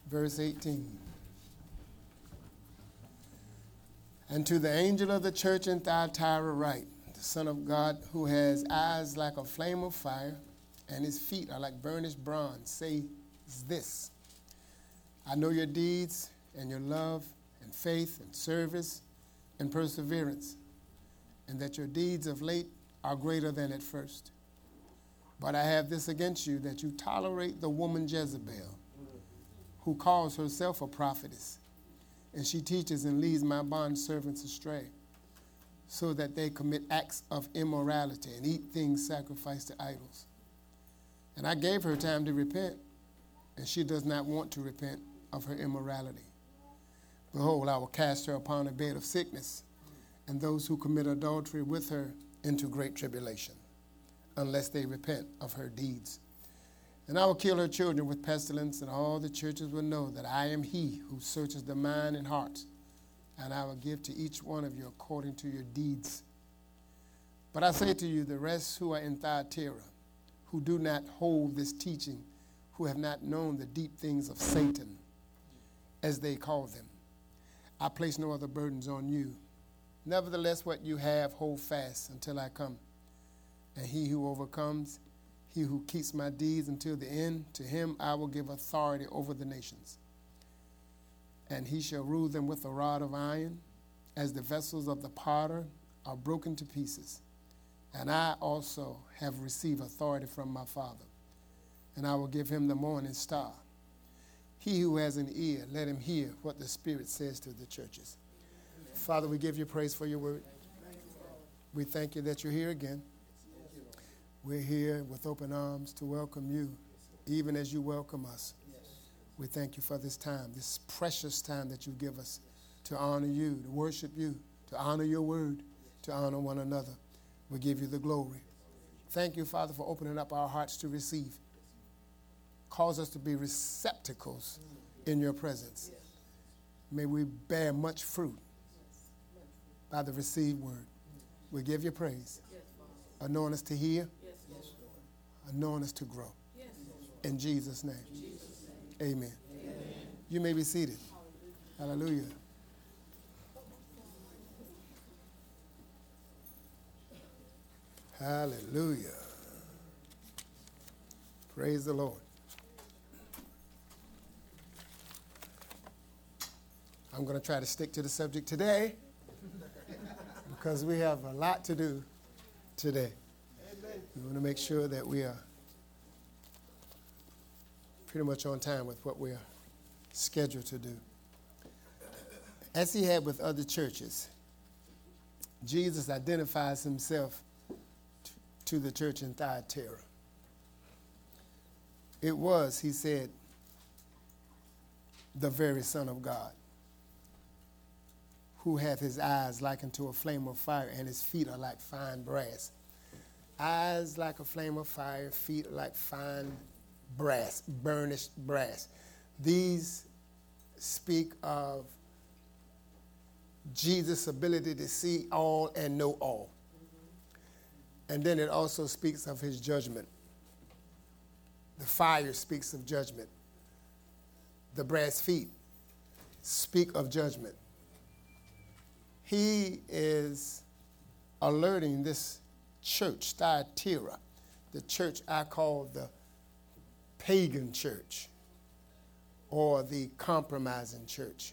verse 18. And to the angel of the church in Thyatira write, the Son of God, who has eyes like a flame of fire, and his feet are like burnished bronze, says this: I know your deeds and your love and faith and service and perseverance, and that your deeds of late are greater than at first. But I have this against you, that you tolerate the woman Jezebel, who calls herself a prophetess, and she teaches and leads my bondservants astray, so that they commit acts of immorality and eat things sacrificed to idols. And I gave her time to repent, and she does not want to repent of her immorality. Behold, I will cast her upon a bed of sickness, and those who commit adultery with her into great tribulation, unless they repent of her deeds. And I will kill her children with pestilence, and all the churches will know that I am he who searches the mind and hearts, and I will give to each one of you according to your deeds. But I say to you, the rest who are in Thyatira, who do not hold this teaching, who have not known the deep things of Satan, as they call them, I place no other burdens on you. Nevertheless, what you have, hold fast until I come. And he who overcomes, he who keeps my deeds until the end, to him I will give authority over the nations. And he shall rule them with a rod of iron, as the vessels of the potter are broken to pieces. And I also have received authority from my Father, and I will give him the morning star. He who has an ear, let him hear what the Spirit says to the churches. Amen. Father, we give you praise for your word. We thank you that you're here again. We're here with open arms to welcome you, even as you welcome us. We thank you for this time, this precious time that you give us to honor you, to worship you, to honor your word, to honor one another. We give you the glory. Thank you, Father, for opening up our hearts to receive. Cause us to be receptacles in your presence. May we bear much fruit by the received word. We give you praise. Anoint us to hear. Anoint us to grow. In Jesus' name. Amen. You may be seated. Hallelujah. Hallelujah. Praise the Lord. I'm going to try to stick to the subject today because we have a lot to do today. We want to make sure that we are pretty much on time with what we're scheduled to do. As he had with other churches, Jesus identifies himself to the church in Thyatira. It was, he said, the very Son of God, who hath his eyes like unto a flame of fire, and his feet are like fine brass. Eyes like a flame of fire, feet like fine brass, burnished brass. These speak of Jesus' ability to see all and know all. And then it also speaks of his judgment. The fire speaks of judgment. The brass feet speak of judgment. He is alerting this church, Thyatira, the church I call the pagan church or the compromising church.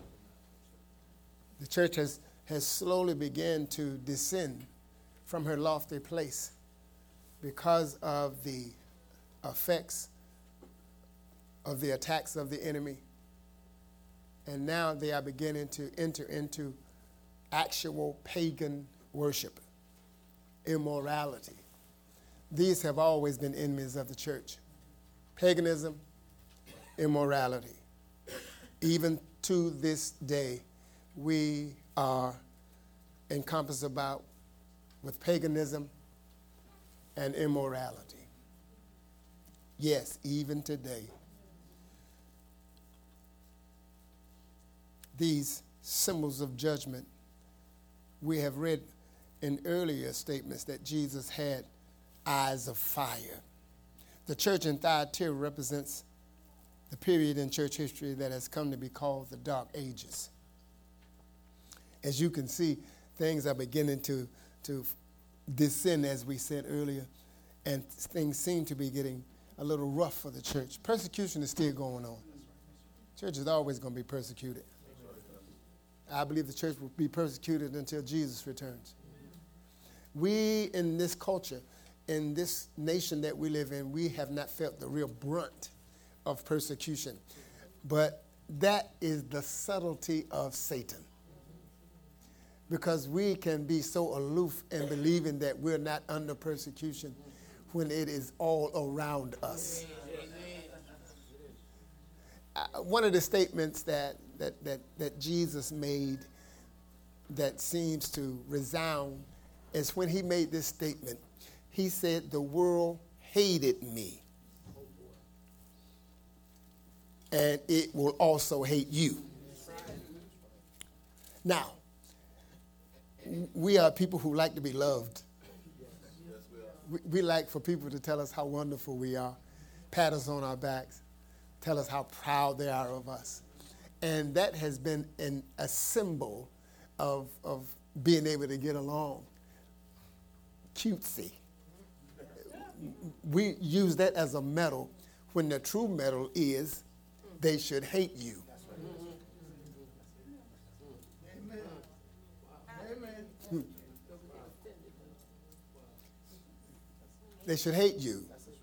The church has slowly begun to descend from her lofty place because of the effects of the attacks of the enemy. And now they are beginning to enter into actual pagan worship, immorality. These have always been enemies of the church. Paganism, immorality. Even to this day, we are encompassed about with paganism and immorality. Yes, even today. These symbols of judgment, we have read in earlier statements that Jesus had eyes of fire. The church in Thyatira represents the period in church history that has come to be called the Dark Ages. As you can see, things are beginning to descend, as we said earlier, and things seem to be getting a little rough for the church. Persecution is still going on. Church is always going to be persecuted. I believe the church will be persecuted until Jesus returns. We in this culture, in this nation that we live in, we have not felt the real brunt of persecution. But that is the subtlety of Satan. Because we can be so aloof in believing that we're not under persecution when it is all around us. One of the statements that Jesus made that seems to resound is when he made this statement. He said, "The world hated me, and it will also hate you." Now, we are people who like to be loved. We like for people to tell us how wonderful we are, pat us on our backs, tell us how proud they are of us. And that has been a symbol of being able to get along. Cutesy. We use that as a medal when the true medal is they should hate you. They should hate you.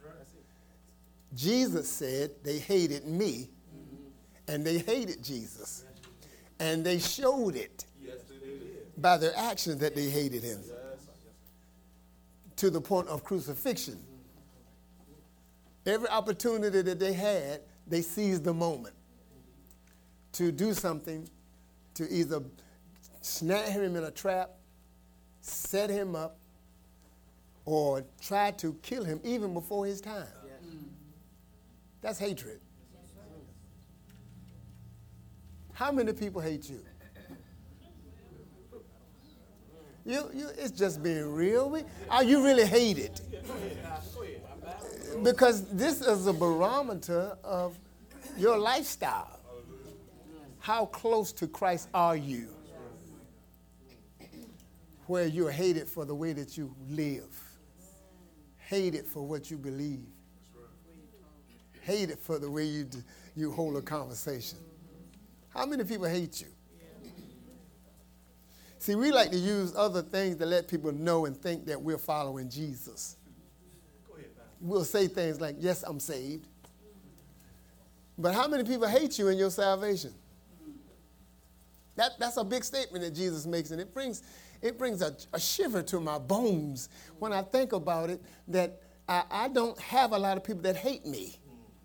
Jesus said they hated me, and they hated Jesus. And they showed it by their actions that they hated him to the point of crucifixion. Every opportunity that they had, they seized the moment to do something, to either snare him in a trap, set him up, or try to kill him even before his time. That's hatred. How many people hate you? It's just being real. Are you really hated? Because this is a barometer of your lifestyle. How close to Christ are you? Where you're hated for the way that you live. Hated for what you believe. Hated for the way you hold a conversation. How many people hate you? See, we like to use other things to let people know and think that we're following Jesus. We'll say things like, "Yes, I'm saved." But how many people hate you in your salvation? That's a big statement that Jesus makes, and it brings a shiver to my bones when I think about it, that I don't have a lot of people that hate me.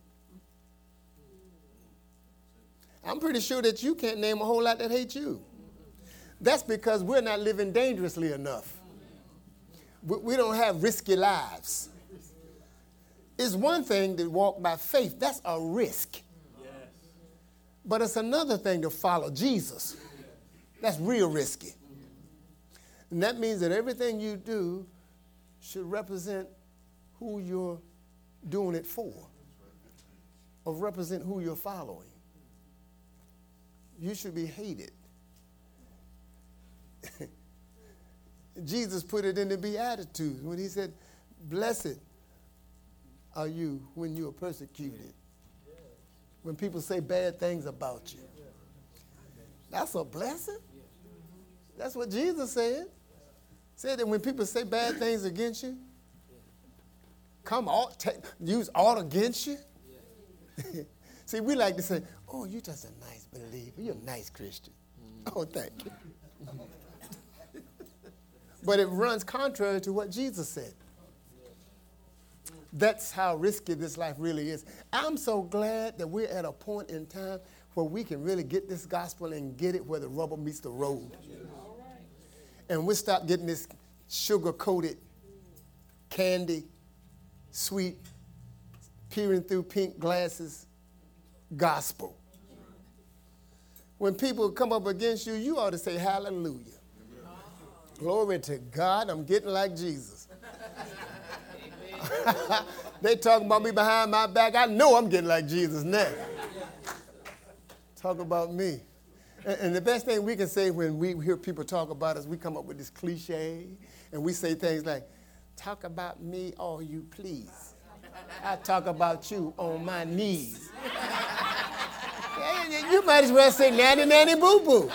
I'm pretty sure that you can't name a whole lot that hate you. That's because we're not living dangerously enough. We don't have risky lives. It's one thing to walk by faith. That's a risk. But it's another thing to follow Jesus. That's real risky. And that means that everything you do should represent who you're doing it for, or represent who you're following. You should be hated. Jesus put it in the Beatitudes when he said, "Blessed are you when you are persecuted." When people say bad things about you. That's a blessing. That's what Jesus said. Said that when people say bad things against you, use all against you. See, we like to say, "Oh, you're just a nice believer. You're a nice Christian." Oh, thank you. But it runs contrary to what Jesus said. That's how risky this life really is. I'm so glad that we're at a point in time where we can really get this gospel and get it where the rubber meets the road. And we stop getting this sugar-coated, candy, sweet, peering through pink glasses gospel. When people come up against you, you ought to say hallelujah. Glory to God, I'm getting like Jesus. They talking about me behind my back. I know I'm getting like Jesus now. Talk about me. And the best thing we can say when we hear people talk about us, we come up with this cliche, and we say things like, talk about me all you please. I talk about you on my knees. You might as well say nanny, nanny, boo, boo.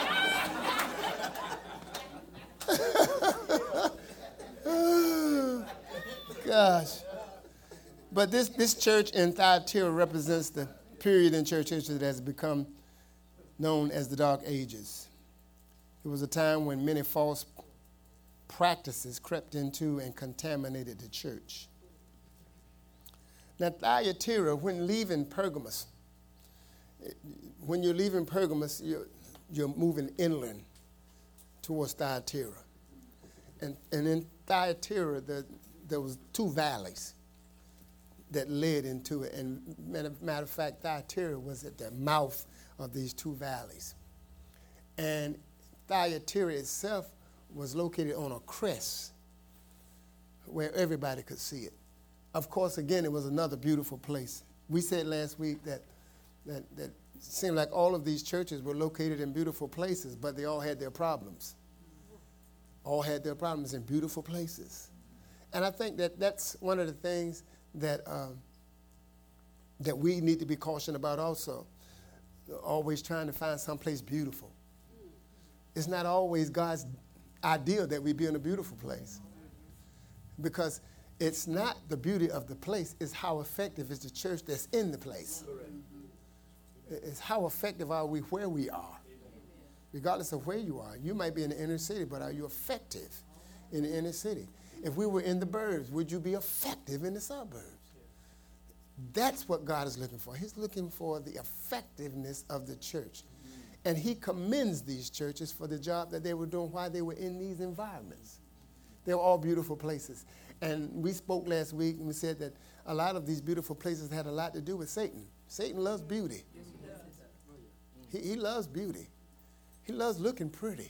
Gosh. But this church in Thyatira represents the period in church history that has become known as the Dark Ages. It was a time when many false practices crept into and contaminated the church. Now, Thyatira, when leaving Pergamos, when you're leaving Pergamos, you're moving inland towards Thyatira. And in Thyatira, there was two valleys that led into it. And matter of fact, Thyatira was at the mouth of these two valleys. And Thyatira itself was located on a crest where everybody could see it. Of course, again, it was another beautiful place. We said last week that it seemed like all of these churches were located in beautiful places, but they all had their problems. All had their problems in beautiful places. And I think that's one of the things that we need to be cautioned about also. Always trying to find someplace beautiful. It's not always God's ideal that we be in a beautiful place. Because it's not the beauty of the place, it's how effective is the church that's in the place. It's how effective are we where we are. Regardless of where you are. You might be in the inner city, but are you effective in the inner city? If we were in the burbs, would you be effective in the suburbs? That's what God is looking for. He's looking for the effectiveness of the church. And he commends these churches for the job that they were doing while they were in these environments. They were all beautiful places. And we spoke last week and we said that a lot of these beautiful places had a lot to do with Satan. Satan loves beauty. He loves beauty. He loves looking pretty.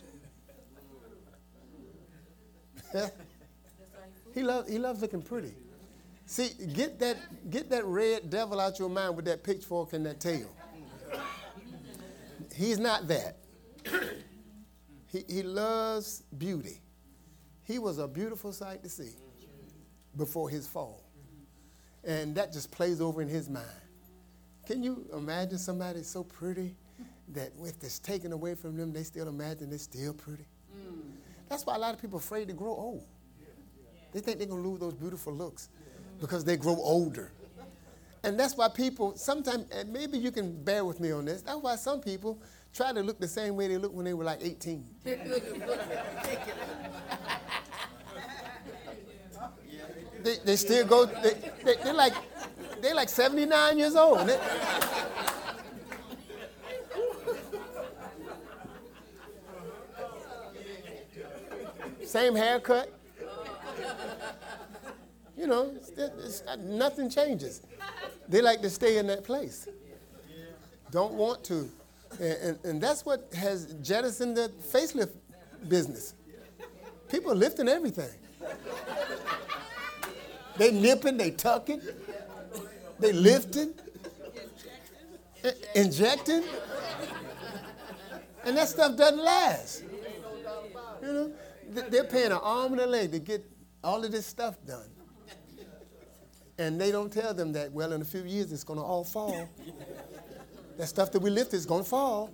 He loves looking pretty. See, get that red devil out your mind with that pitchfork and that tail. He's not that. He loves beauty. He was a beautiful sight to see before his fall. And that just plays over in his mind. Can you imagine somebody so pretty that if it's taken away from them, they still imagine they're still pretty? That's why a lot of people are afraid to grow old. They think they're going to lose those beautiful looks because they grow older. And that's why people sometimes, and maybe you can bear with me on this, that's why some people try to look the same way they looked when they were like 18. They still go, they're like 79 years old. Same haircut. You know, nothing changes. They like to stay in that place. Don't want to. And that's what has jettisoned the facelift business. People are lifting everything. They nipping, they tucking, they lifting, injecting. And that stuff doesn't last. You know, they're paying an arm and a leg to get all of this stuff done. And they don't tell them that, well, in a few years, it's going to all fall. That stuff that we lift is going to fall.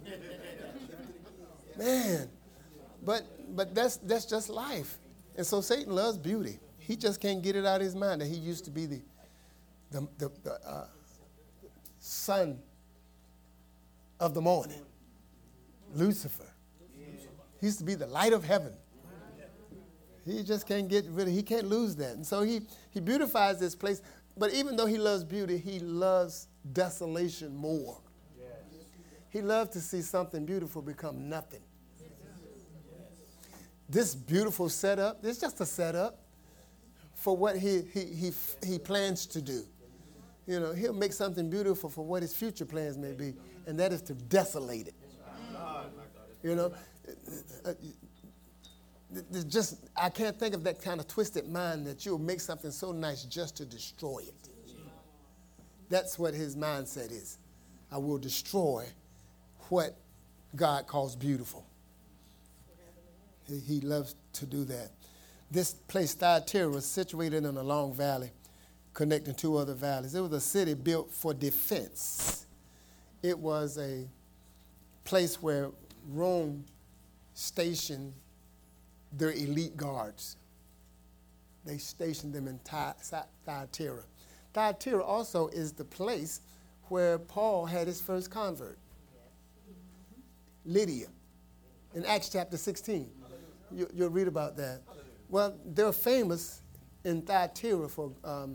Man. But that's just life. And so Satan loves beauty. He just can't get it out of his mind that he used to be the son of the morning, Lucifer. He used to be the light of heaven. He just can't get rid of, he can't lose that. And so he beautifies this place. But even though he loves beauty, he loves desolation more. Yes. He loves to see something beautiful become nothing. Yes. This beautiful setup, it's just a setup for what he plans to do. You know, he'll make something beautiful for what his future plans may be, and that is to desolate it. You know, I can't think of that kind of twisted mind that you'll make something so nice just to destroy it. That's what his mindset is. I will destroy what God calls beautiful. He loves to do that. This place, Thyatira, was situated in a long valley connecting two other valleys. It was a city built for defense. It was a place where Rome stationed their elite guards. They stationed them in Thyatira. Thyatira also is the place where Paul had his first convert. Lydia, in Acts chapter 16. You'll read about that. Well, they're famous in Thyatira for,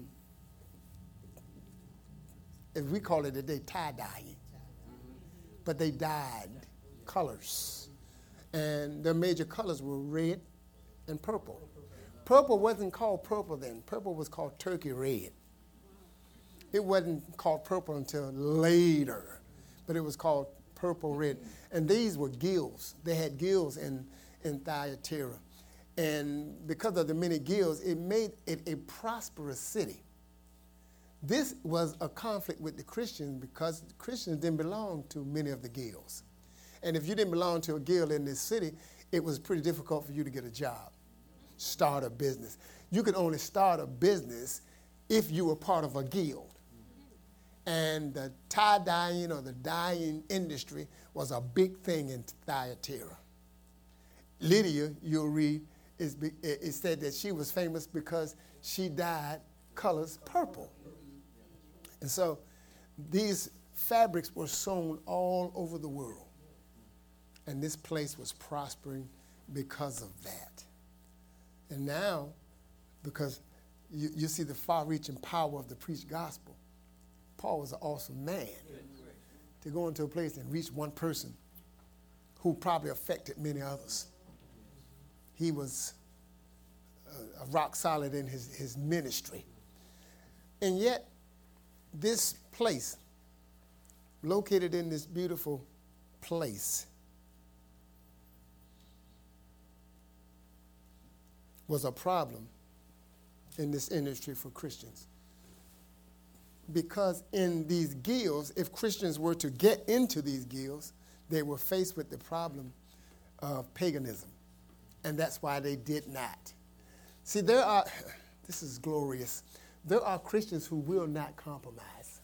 as we call it today, tie-dyeing. But they dyed colors. And their major colors were red and purple. Purple wasn't called purple then. Purple was called turkey red. It wasn't called purple until later, but it was called purple red. And these were guilds. They had guilds in Thyatira. And because of the many guilds, it made it a prosperous city. This was a conflict with the Christians because the Christians didn't belong to many of the guilds. And if you didn't belong to a guild in this city, it was pretty difficult for you to get a job, start a business. You could only start a business if you were part of a guild. And the tie-dyeing or the dyeing industry was a big thing in Thyatira. Lydia, you'll read, it said that she was famous because she dyed colors purple. And so these fabrics were sewn all over the world. And this place was prospering because of that. And now, because you see the far-reaching power of the preached gospel, Paul was an awesome man to go into a place and reach one person who probably affected many others. He was a rock solid in his ministry. And yet, this place, located in this beautiful place, was a problem in this industry for Christians. Because in these guilds, if Christians were to get into these guilds, they were faced with the problem of paganism. And that's why they did not. See, this is glorious, there are Christians who will not compromise.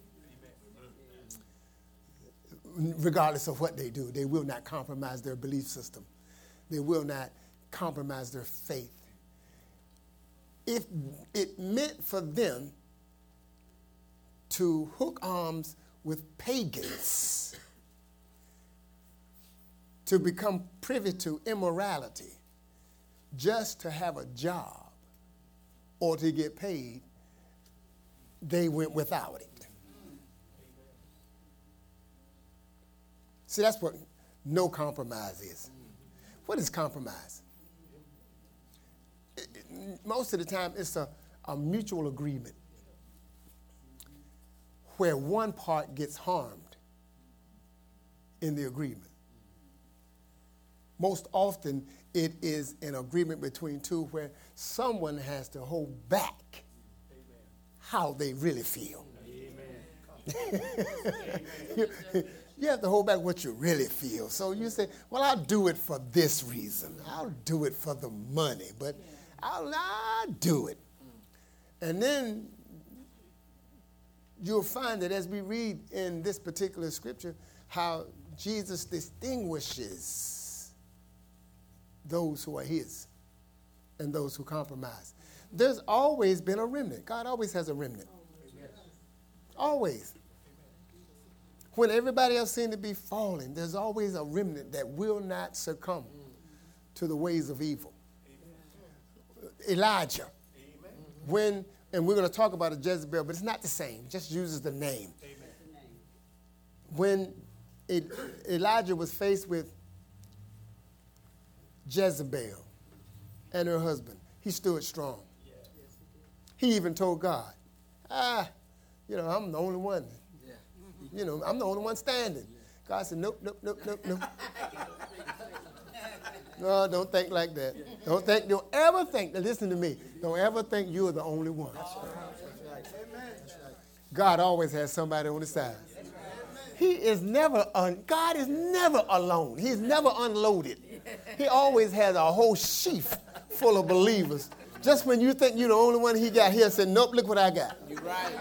Regardless of what they do, they will not compromise their belief system. They will not compromise their faith. If it meant for them to hook arms with pagans, to become privy to immorality, just to have a job or to get paid, they went without it. See, that's what no compromise is. What is compromise? Most of the time, it's a mutual agreement where one part gets harmed in the agreement. Most often, it is an agreement between two where someone has to hold back how they really feel. You have to hold back what you really feel. So you say, well, I'll do it for this reason. I'll do it for the money, but I'll do it. And then you'll find that as we read in this particular scripture, how Jesus distinguishes those who are his and those who compromise. There's always been a remnant. God always has a remnant. Always. When everybody else seems to be falling, there's always a remnant that will not succumb to the ways of evil. Elijah. And we're going to talk about a Jezebel, but it's not the same. It just uses the name. When Elijah was faced with Jezebel and her husband, he stood strong. He even told God, I'm the only one. I'm the only one standing. God said, nope. No, don't think like that. Don't ever think, listen to me, don't ever think you're the only one. God always has somebody on his side. God is never alone. He's never unloaded. He always has a whole sheaf full of believers. Just when you think you're the only one he got, he'll say, nope, look what I got. You're right.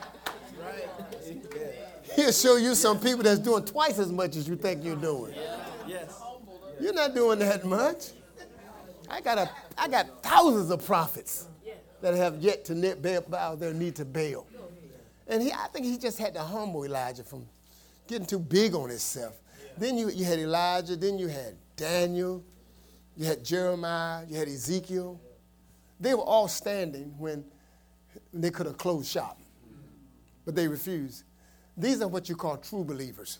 He'll show you some people that's doing twice as much as you think you're doing. Yes. You're not doing that much. I got thousands of prophets that have yet to bow their knee to Baal. And I think he just had to humble Elijah from getting too big on himself. Then you had Elijah, then you had Daniel, you had Jeremiah, you had Ezekiel. They were all standing when they could have closed shop, but they refused. These are what you call true believers.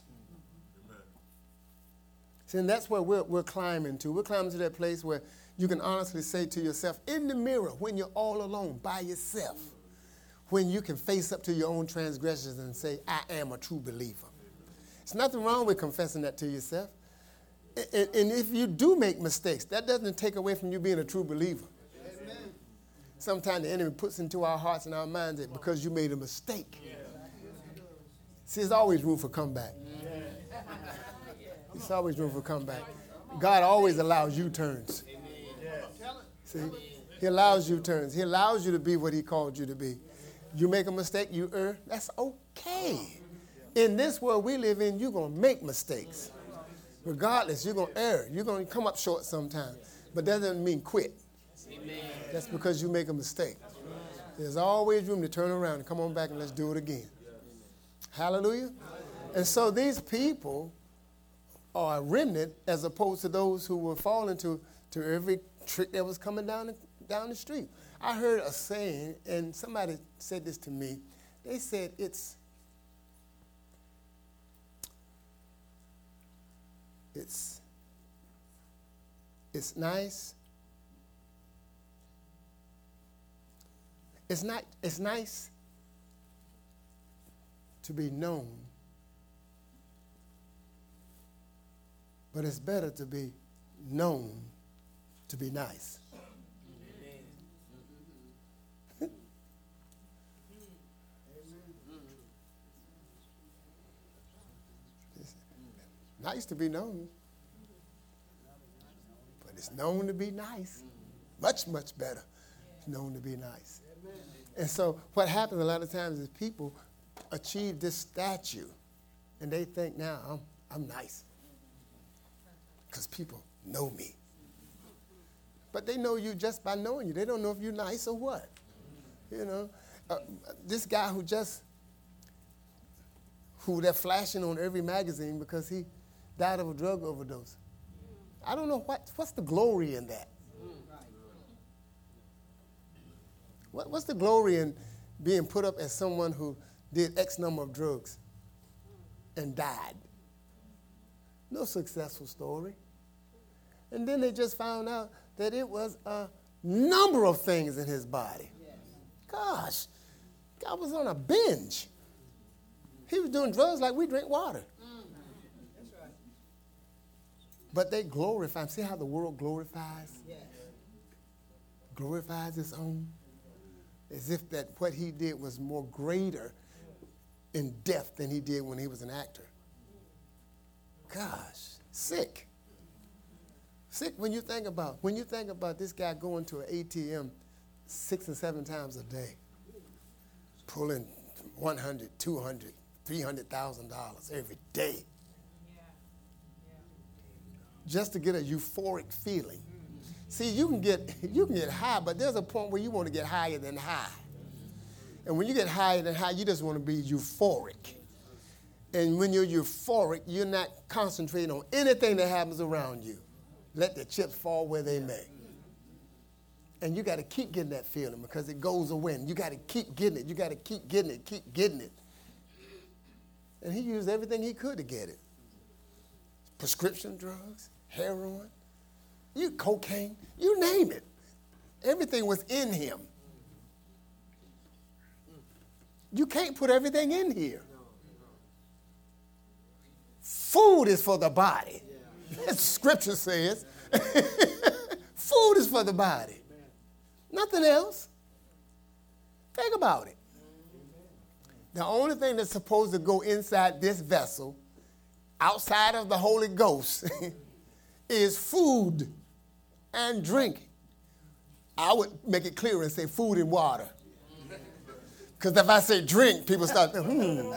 See, and that's where we're climbing to. We're climbing to that place where you can honestly say to yourself in the mirror when you're all alone by yourself, when you can face up to your own transgressions and say, I am a true believer. There's nothing wrong with confessing that to yourself. And if you do make mistakes, that doesn't take away from you being a true believer. Amen. Sometimes the enemy puts into our hearts and our minds that because you made a mistake. See, there's always room for comeback. There's always room for comeback. God always allows U-turns. See, he allows U-turns. He allows you to be what he called you to be. You make a mistake, you err, that's okay. In this world we live in, you're going to make mistakes. Regardless, you're going to err. You're going to come up short sometime. But that doesn't mean quit. That's because you make a mistake. There's always room to turn around and come on back and let's do it again. Hallelujah. And so these people are a remnant as opposed to those who were falling to every trick that was coming down the street. I heard a saying, and somebody said this to me. They said it's nice. It's nice to be known, but it's better to be known to be nice. Nice to be known, but it's known to be nice. Much, much better. It's known to be nice. And so what happens a lot of times is people achieve this stature, and they think, now I'm nice because people know me. But they know you just by knowing you. They don't know if you're nice or what. You know, this guy who they're flashing on every magazine because he died of a drug overdose. I don't know what's the glory in that. What's the glory in being put up as someone who did X number of drugs and died? No successful story. And then they just found out that it was a number of things in his body. Gosh, God was on a binge. He was doing drugs like we drink water. That's right. But they glorify him. See how the world glorifies? Yes. Glorifies its own. As if that what he did was more greater in depth than he did when he was an actor. Gosh, sick. Sick when you think about this guy going to an ATM 6 and 7 times a day, pulling $100, $200, $300,000 every day, just to get a euphoric feeling. See, you can get high, but there's a point where you want to get higher than high. And when you get higher than high, you just want to be euphoric. And when you're euphoric, you're not concentrating on anything that happens around you. Let the chips fall where they may. And you got to keep getting that feeling because it goes away. And you got to keep getting it. You got to keep getting it. And he used everything he could to get it. Prescription drugs, heroin, cocaine, you name it. Everything was in him. You can't put everything in here. Food is for the body. As Scripture says. Food is for the body. Nothing else. Think about it. The only thing that's supposed to go inside this vessel, outside of the Holy Ghost, is food and drink. I would make it clear and say food and water. Because if I say drink, people start thinking,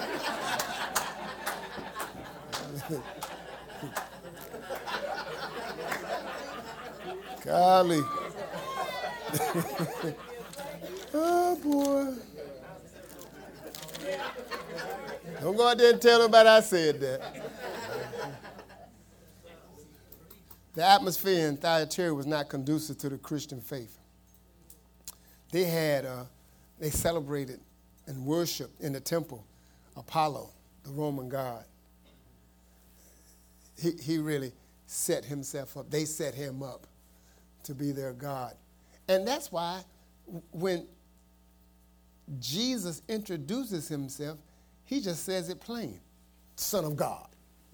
Golly. Oh, boy. Don't go out there and tell nobody I said that. The atmosphere in Thyatira was not conducive to the Christian faith. They celebrated and worshiped in the temple Apollo, the Roman god. He really set himself up. They set him up to be their God. And that's why when Jesus introduces himself, he just says it plain, Son of God.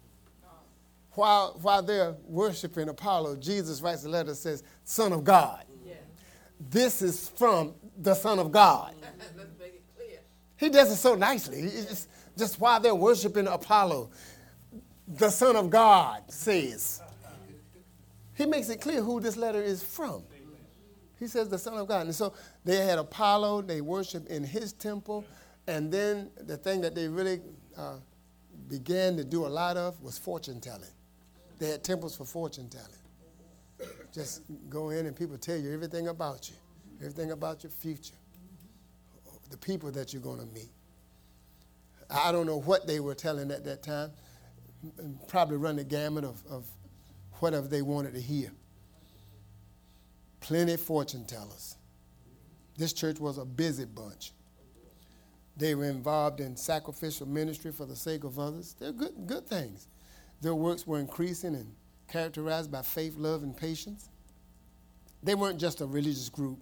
While they're worshiping Apollo, Jesus writes a letter that says, Son of God. Yeah. This is from the Son of God. Let's make it clear. He does it so nicely. It's just while they're worshiping Apollo, the Son of God says. He makes it clear who this letter is from. He says the Son of God. And so they had Apollo, they worshiped in his temple, and then the thing that they really began to do a lot of was fortune telling. They had temples for fortune telling. Just go in and people tell you everything about you, everything about your future, the people that you're going to meet. I don't know what they were telling at that time. Probably run the gamut of whatever they wanted to hear. Plenty of fortune tellers. This church was a busy bunch. They were involved in sacrificial ministry for the sake of others. They're good things. Their works were increasing and characterized by faith, love, and patience. They weren't just a religious group.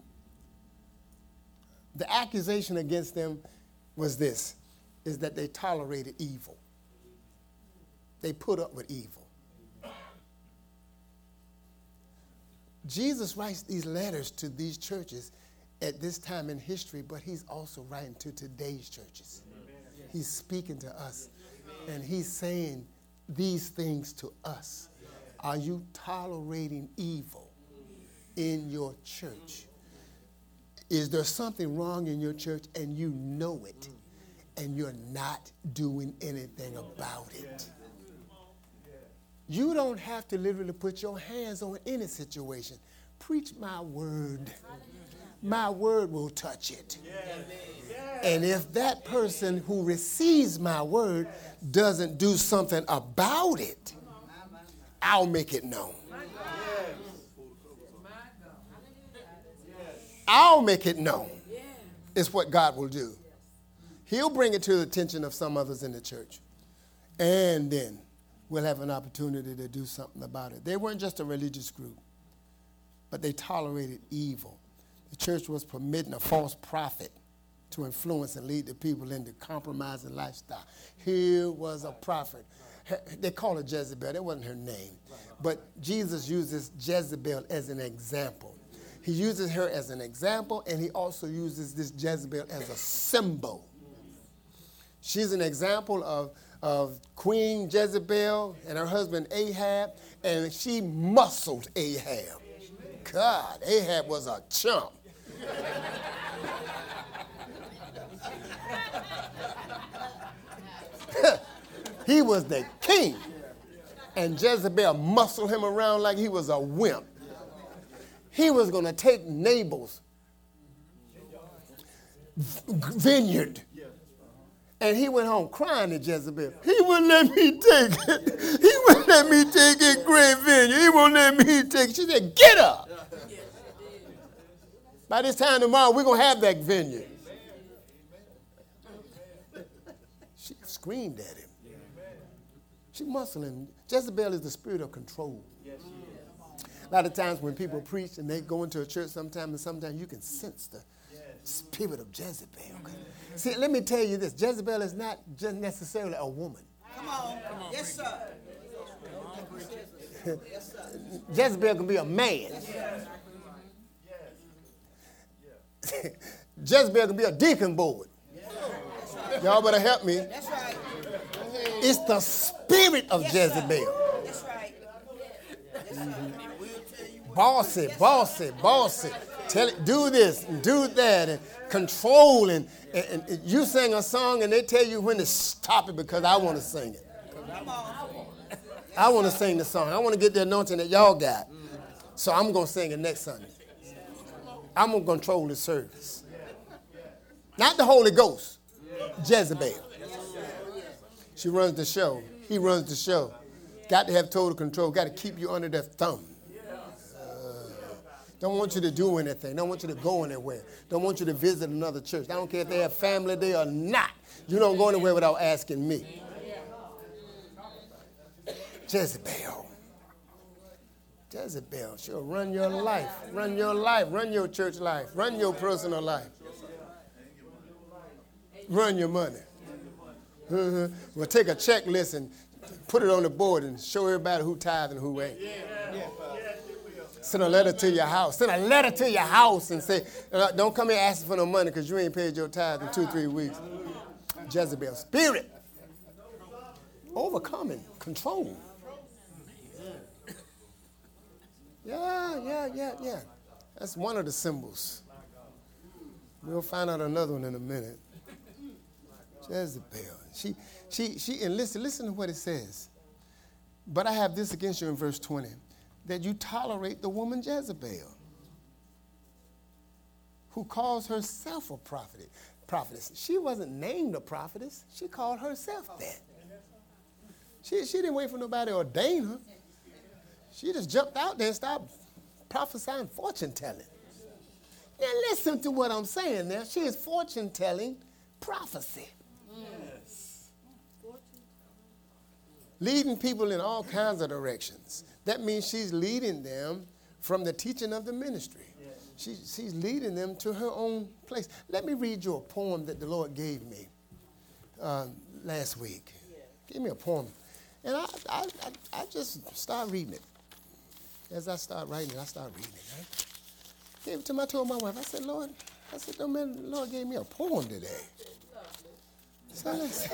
The accusation against them was this, is that they tolerated evil. They put up with evil. Jesus writes these letters to these churches at this time in history, but he's also writing to today's churches. He's speaking to us, and he's saying these things to us. Are you tolerating evil in your church? Is there something wrong in your church and you know it, and you're not doing anything about it? You don't have to literally put your hands on any situation. Preach my word. My word will touch it. And if that person who receives my word doesn't do something about it, I'll make it known. I'll make it known. It's what God will do. He'll bring it to the attention of some others in the church. And then we'll have an opportunity to do something about it. They weren't just a religious group, but they tolerated evil. The church was permitting a false prophet to influence and lead the people into compromising lifestyle. Here was a prophet. They call her Jezebel. That wasn't her name. But Jesus uses Jezebel as an example. He uses her as an example, and he also uses this Jezebel as a symbol. She's an example of Queen Jezebel and her husband Ahab, and she muscled Ahab. God, Ahab was a chump. He was the king, and Jezebel muscled him around like he was a wimp. He was going to take Nabal's vineyard. And he went home crying to Jezebel. He wouldn't let me take it. He wouldn't let me take it, great vineyard. He won't let me take it. She said, get up. By this time tomorrow, we're going to have that vineyard. She screamed at him. She muscled him. Jezebel is the spirit of control. A lot of times when people preach and they go into a church sometimes you can sense the spirit of Jezebel. See, let me tell you this. Jezebel is not just necessarily a woman. Come on. Yes, sir. Jezebel can be a man. Jezebel can be a deacon board. Y'all better help me. That's right. It's the spirit of Yes, Jezebel. sir. That's right. Yes, sir. We'll tell you what. Bossy. Tell it, do this and do that, and control. And you sing a song, and they tell you when to stop it because I want to sing it. I want to sing the song. I want to get the anointing that y'all got. So I'm going to sing it next Sunday. I'm going to control the service. Not the Holy Ghost. Jezebel. She runs the show. He runs the show. Got to have total control. Got to keep you under their thumb. Don't want you to do anything. Don't want you to go anywhere. Don't want you to visit another church. I don't care if they have family there or not. You don't go anywhere without asking me. Jezebel. She'll run your life. Run your church life. Run your personal life. Run your money. We'll take a checklist and put it on the board and show everybody who tithes and who ain't. Send a letter to your house. Send a letter to your house and say, don't come here asking for no money because you ain't paid your tithe in 2-3 weeks. Jezebel spirit. Overcoming. Control. Yeah. That's one of the symbols. We'll find out another one in a minute. Jezebel. She enlisted. Listen to what it says. But I have this against you in verse 20, that you tolerate the woman Jezebel, who calls herself a prophetess. She wasn't named a prophetess. She called herself that. She didn't wait for nobody to ordain her. She just jumped out there and started prophesying fortune telling. Now listen to what I'm saying now. She is fortune telling prophecy. Yes. Leading people in all kinds of directions. That means she's leading them from the teaching of the ministry. She's leading them to her own place. Let me read you a poem that the Lord gave me last week. Gave me a poem. And I just start reading it. As I start writing it, I start reading it. Right? Gave it to told my wife. I said, Lord, no man, the Lord gave me a poem today. So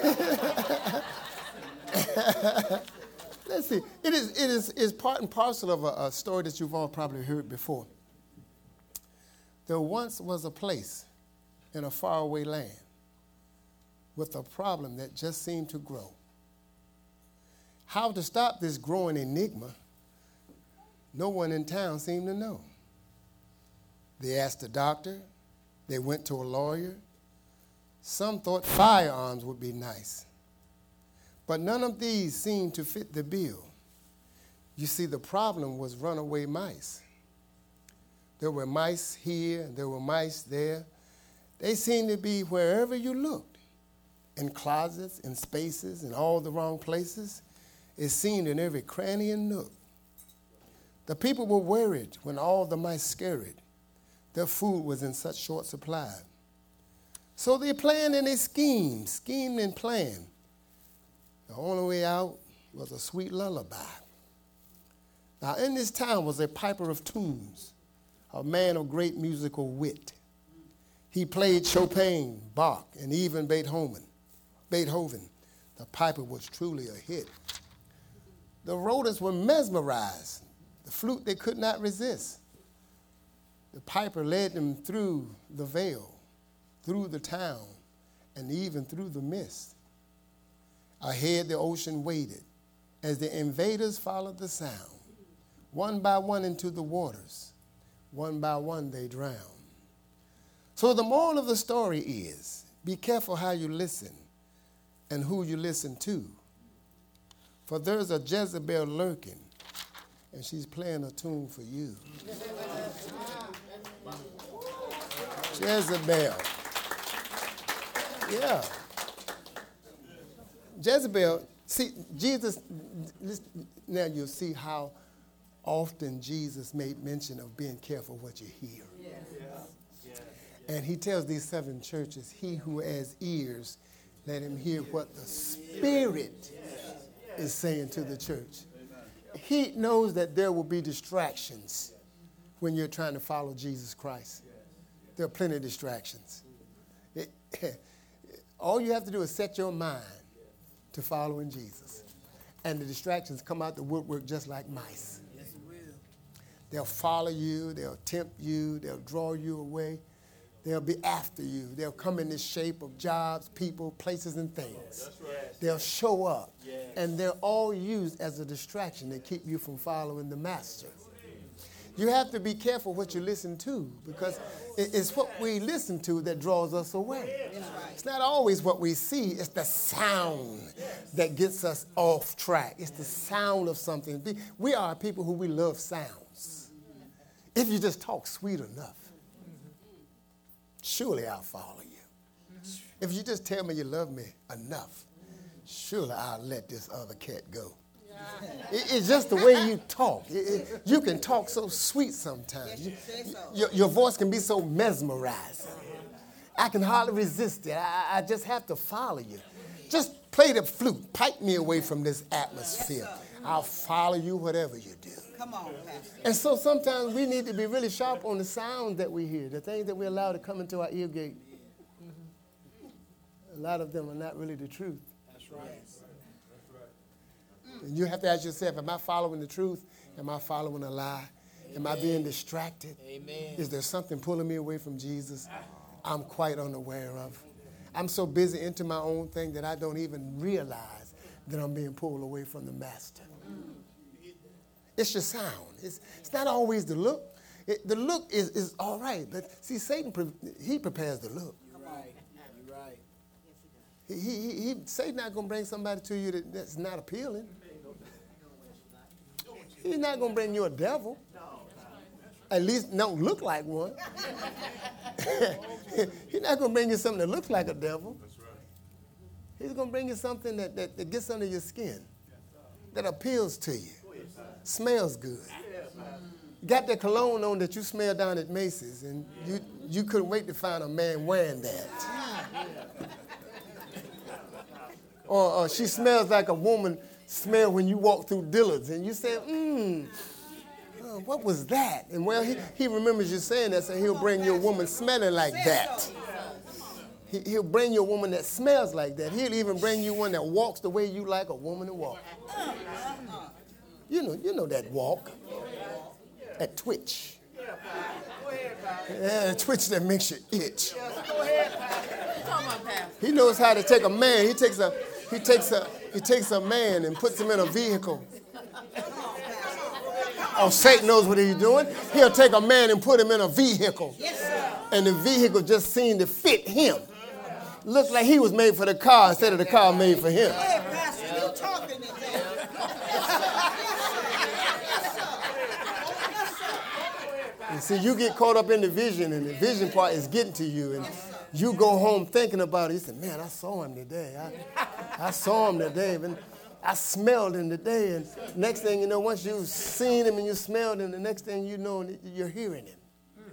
let's see. It is part and parcel of a story that you've all probably heard before. There once was a place in a faraway land with a problem that just seemed to grow. How to stop this growing enigma, no one in town seemed to know. They asked a doctor. They went to a lawyer. Some thought firearms would be nice. But none of these seemed to fit the bill. You see, the problem was runaway mice. There were mice here, and there were mice there. They seemed to be wherever you looked, in closets, in spaces, in all the wrong places. It seemed in every cranny and nook. The people were worried when all the mice scurried. Their food was in such short supply. So they planned and they schemed and planned. The only way out was a sweet lullaby. Now, in this town was a piper of tunes, a man of great musical wit. He played Chopin, Bach, and even Beethoven. The piper was truly a hit. The rodents were mesmerized. The flute they could not resist. The piper led them through the veil, through the town, and even through the mist. Ahead the ocean waited as the invaders followed the sound. One by one into the waters, one by one they drowned. So the moral of the story is, be careful how you listen and who you listen to. For there's a Jezebel lurking, and she's playing a tune for you. Jezebel. Yeah. Jezebel, see, Jesus, now you'll see how often Jesus made mention of being careful what you hear. Yes. And he tells these 7 churches, he who has ears, let him hear what the Spirit is saying to the church. He knows that there will be distractions when you're trying to follow Jesus Christ. There are plenty of distractions. All you have to do is set your mind to following Jesus. And the distractions come out the woodwork just like mice. Yes, it will. They'll follow you. They'll tempt you. They'll draw you away. They'll be after you. They'll come in the shape of jobs, people, places, and things. That's right. They'll show up. Yes. And they're all used as a distraction to keep you from following the master. You have to be careful what you listen to, because it's what we listen to that draws us away. It's not always what we see. It's the sound that gets us off track. It's the sound of something. We are people who we love sounds. If you just talk sweet enough, surely I'll follow you. If you just tell me you love me enough, surely I'll let this other cat go. It's just the way you talk. You can talk so sweet sometimes. Your voice can be so mesmerizing. I can hardly resist it. I just have to follow you. Just play the flute. Pipe me away from this atmosphere. I'll follow you whatever you do. Come on, Pastor. And so sometimes we need to be really sharp on the sounds that we hear, the things that we allow to come into our ear gate. A lot of them are not really the truth. That's right. And you have to ask yourself, am I following the truth? Am I following a lie? Am I being distracted? Amen. Is there something pulling me away from Jesus I'm quite unaware of? I'm so busy into my own thing that I don't even realize that I'm being pulled away from the master. It's your sound. It's not always the look. The look is all right. But see, Satan, he prepares the look. You're right. Satan's not going to bring somebody to you that's not appealing. He's not going to bring you a devil. At least don't look like one. He's not going to bring you something that looks like a devil. He's going to bring you something that gets under your skin, that appeals to you, smells good. Got that cologne on that you smell down at Macy's, and you couldn't wait to find a man wearing that. Or she smells like a woman smell when you walk through Dillard's, and you say, what was that? And well, he remembers you saying that, so he'll bring you a woman smelling like that. He'll bring you a woman that smells like that. He'll even bring you one that walks the way you like a woman to walk. You know that walk. That twitch. Yeah, a twitch that makes you itch. He knows how to take a man. He takes a man and puts him in a vehicle. Oh, Satan knows what he's doing. He'll take a man and put him in a vehicle. And the vehicle just seemed to fit him. Looked like he was made for the car instead of the car made for him. Hey, Pastor, you talking today. And see, you get caught up in the vision, and the vision part is getting to you, and you go home thinking about it. You say, man, I saw him today. I saw him today, and I smelled him today. And next thing you know, once you've seen him and you smelled him, the next thing you know, you're hearing him.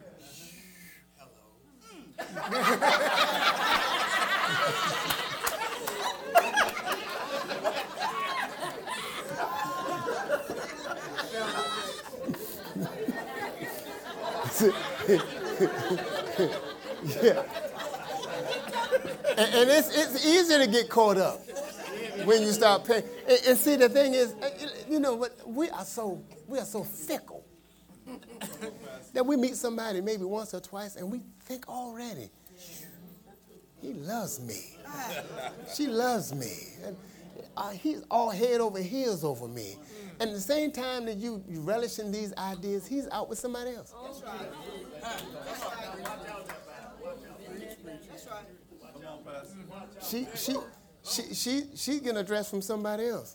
Yeah. And it's easy to get caught up when you start paying. And see, the thing is, we are so fickle that we meet somebody maybe once or twice and we think already, he loves me. She loves me. And he's all head over heels over me. And at the same time that you relish in these ideas, he's out with somebody else. That's right. She getting a dress from somebody else.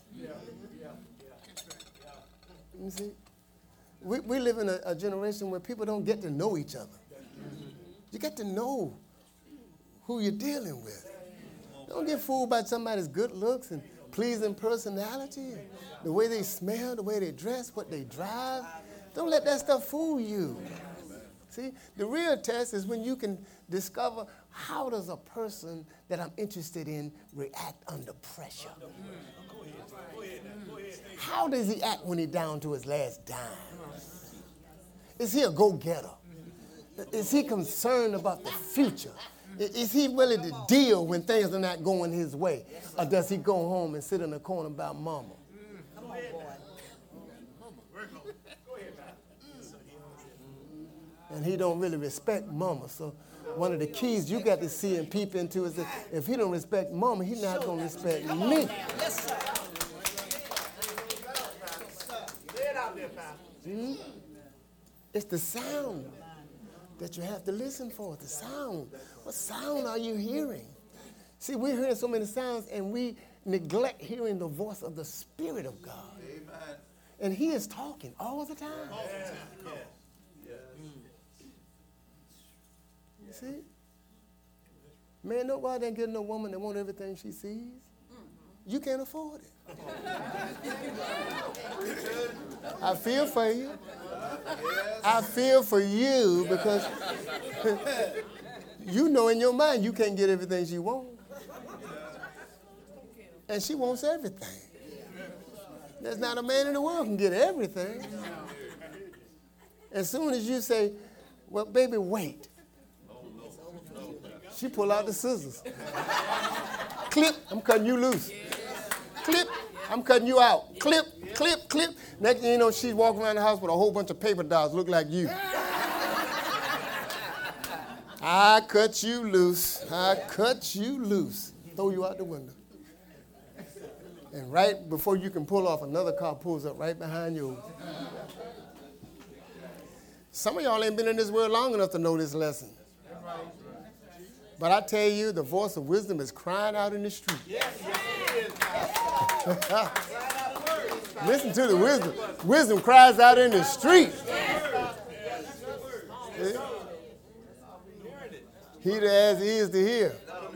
You see, we live in a generation where people don't get to know each other. You get to know who you're dealing with. Don't get fooled by somebody's good looks and pleasing personality, and the way they smell, the way they dress, what they drive. Don't let that stuff fool you. See, the real test is when you can discover how does a person that I'm interested in react under pressure. How does he act when he's down to his last dime? Is he a go-getter? Is he concerned about the future? Is he willing to deal when things are not going his way? Or does he go home and sit in the corner about mama? Come on, boy. And he don't really respect mama. So one of the keys you got to see and peep into is that if he don't respect mama, he's not going to respect me. Yes, sir. It's the sound that you have to listen for. The sound. What sound are you hearing? See, we're hearing so many sounds and we neglect hearing the voice of the Spirit of God. Amen. And he is talking all the time. You see? Man, nobody ain't getting no woman that want everything she sees. You can't afford it. I feel for you. I feel for you because you know in your mind you can't get everything she wants. And she wants everything. There's not a man in the world can get everything. As soon as you say, well, baby, wait. She pull out the scissors. Clip, I'm cutting you loose. Clip, I'm cutting you out. Clip, clip, clip. Next thing you know, she's walking around the house with a whole bunch of paper dolls look like you. I cut you loose. I cut you loose. Throw you out the window. And right before you can pull off, another car pulls up right behind yours. Some of y'all ain't been in this world long enough to know this lesson. But I tell you, the voice of wisdom is crying out in the street. Listen to the wisdom. Wisdom cries out in the street. He that has ears to hear.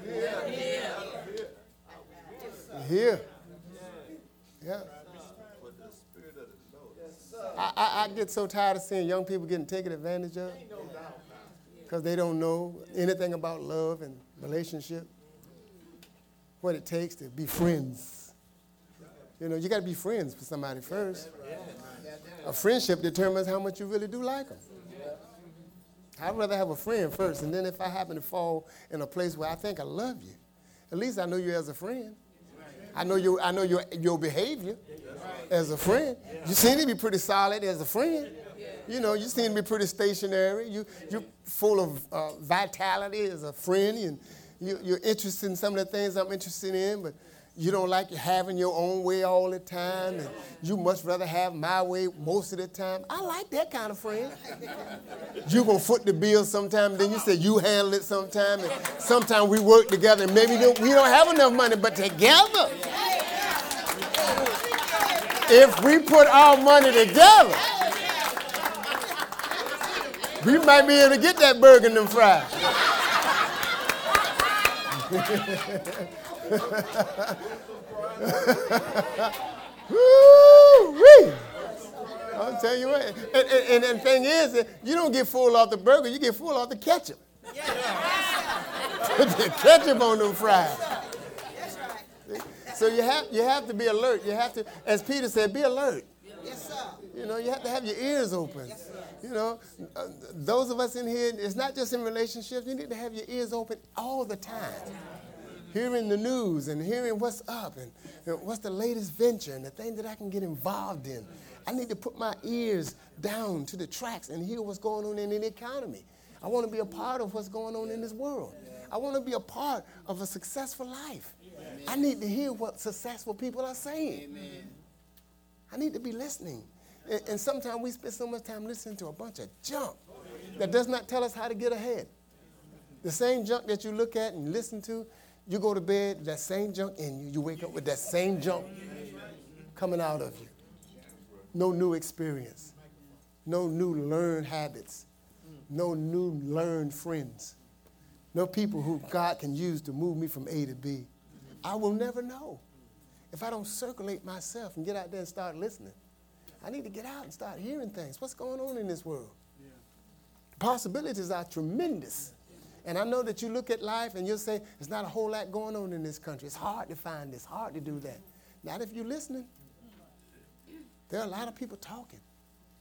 Hear. Yeah. I get so tired of seeing young people getting taken advantage of because they don't know anything about love and relationship, what it takes to be friends. You know, you got to be friends with somebody first. A friendship determines how much you really do like them. I'd rather have a friend first, and then if I happen to fall in a place where I think I love you, at least I know you as a friend. I know your behavior as a friend. You seem to be pretty solid as a friend. You know, you seem to be pretty stationary. You're full of vitality as a friend, and you're interested in some of the things I'm interested in, but you don't like having your own way all the time, and you much rather have my way most of the time. I like that kind of friend. You're going to foot the bill sometime, then you say you handle it sometime, and sometime we work together, and maybe we don't have enough money, but together, if we put our money together, we might be able to get that burger and them fries. Woo-wee. I'll tell you what. And the thing is, you don't get full off the burger, you get full off the ketchup. Put the ketchup on them fries. So you have to be alert. You have to, as Peter said, be alert. Yes, sir. You know, you have to have your ears open. You know, those of us in here, it's not just in relationships. You need to have your ears open all the time. Hearing the news and hearing what's up and what's the latest venture and the thing that I can get involved in. I need to put my ears down to the tracks and hear what's going on in the economy. I want to be a part of what's going on in this world. I want to be a part of a successful life. I need to hear what successful people are saying. I need to be listening. And sometimes we spend so much time listening to a bunch of junk that does not tell us how to get ahead. The same junk that you look at and listen to, you go to bed, that same junk in you. You wake up with that same junk coming out of you. No new experience. No new learned habits. No new learned friends. No people who God can use to move me from A to B. I will never know if I don't circulate myself and get out there and start listening. I need to get out and start hearing things. What's going on in this world? The possibilities are tremendous. And I know that you look at life and you'll say, there's not a whole lot going on in this country. It's hard to find this, hard to do that. Not if you're listening. There are a lot of people talking.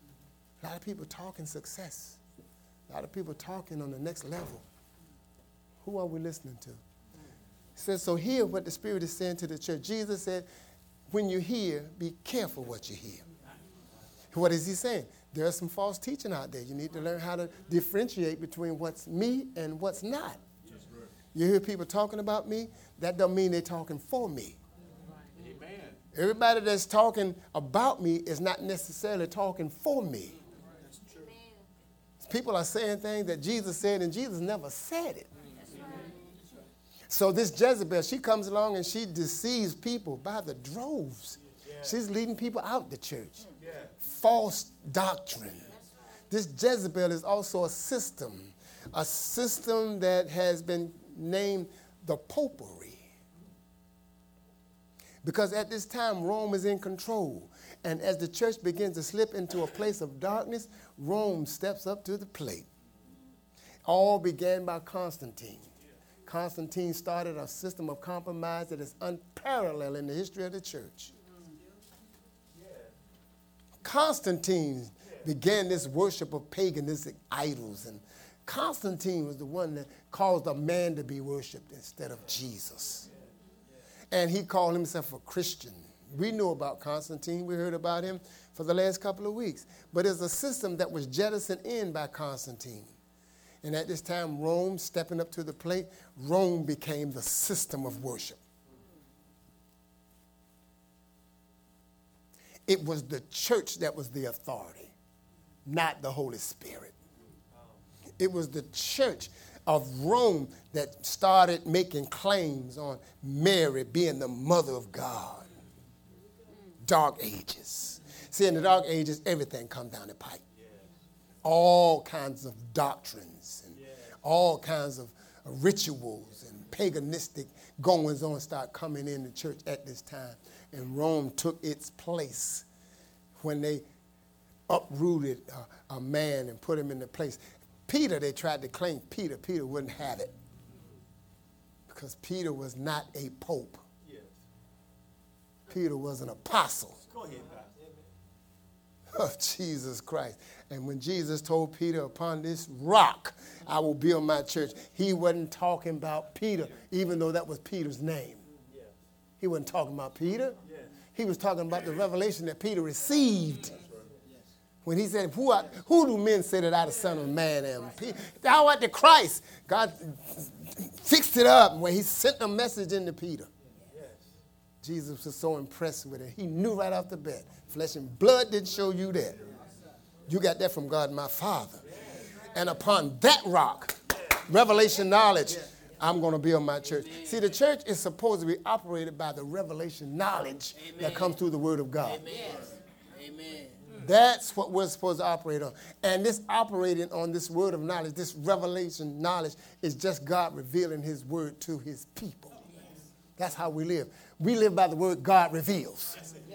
A lot of people talking success. A lot of people talking on the next level. Who are we listening to? He says, so hear what the Spirit is saying to the church. Jesus said, when you hear, be careful what you hear. What is he saying? There's some false teaching out there. You need to learn how to differentiate between what's me and what's not. You hear people talking about me, that don't mean they're talking for me. Amen. Everybody that's talking about me is not necessarily talking for me. That's true. People are saying things that Jesus said, and Jesus never said it. So this Jezebel, she comes along and she deceives people by the droves. She's leading people out the church. False doctrine. This Jezebel is also a system that has been named the popery. Because at this time, Rome is in control. And as the church begins to slip into a place of darkness, Rome steps up to the plate. All began by Constantine. Constantine started a system of compromise that is unparalleled in the history of the church. Constantine began this worship of paganistic idols, and Constantine was the one that caused a man to be worshipped instead of Jesus. And he called himself a Christian. We know about Constantine. We heard about him for the last couple of weeks. But it's a system that was jettisoned in by Constantine. And at this time, Rome, stepping up to the plate, Rome became the system of worship. It was the church that was the authority, not the Holy Spirit. It was the church of Rome that started making claims on Mary being the mother of God. Dark Ages. See, in the Dark Ages, everything comes down the pipe. All kinds of doctrines and all kinds of rituals and paganistic goings on start coming in the church at this time. And Rome took its place when they uprooted a man and put him in the place. Peter, they tried to claim Peter. Peter wouldn't have it because Peter was not a pope. Yes. Peter was an apostle. Go ahead, Pastor. Of Jesus Christ. And when Jesus told Peter, upon this rock I will build my church, he wasn't talking about Peter, even though that was Peter's name. He wasn't talking about Peter. He was talking about the revelation that Peter received. When he said, who do men say that I, the Son of Man, am? Thou art the Christ. God fixed it up when he sent a message into Peter. Jesus was so impressed with it. He knew right off the bat. Flesh and blood didn't show you that. You got that from God, my Father. And upon that rock, revelation knowledge, I'm going to build my church. See, the church is supposed to be operated by the revelation knowledge that comes through the Word of God. Amen. That's what we're supposed to operate on. And this operating on this word of knowledge, this revelation knowledge, is just God revealing his word to his people. That's how we live. We live by the word God reveals.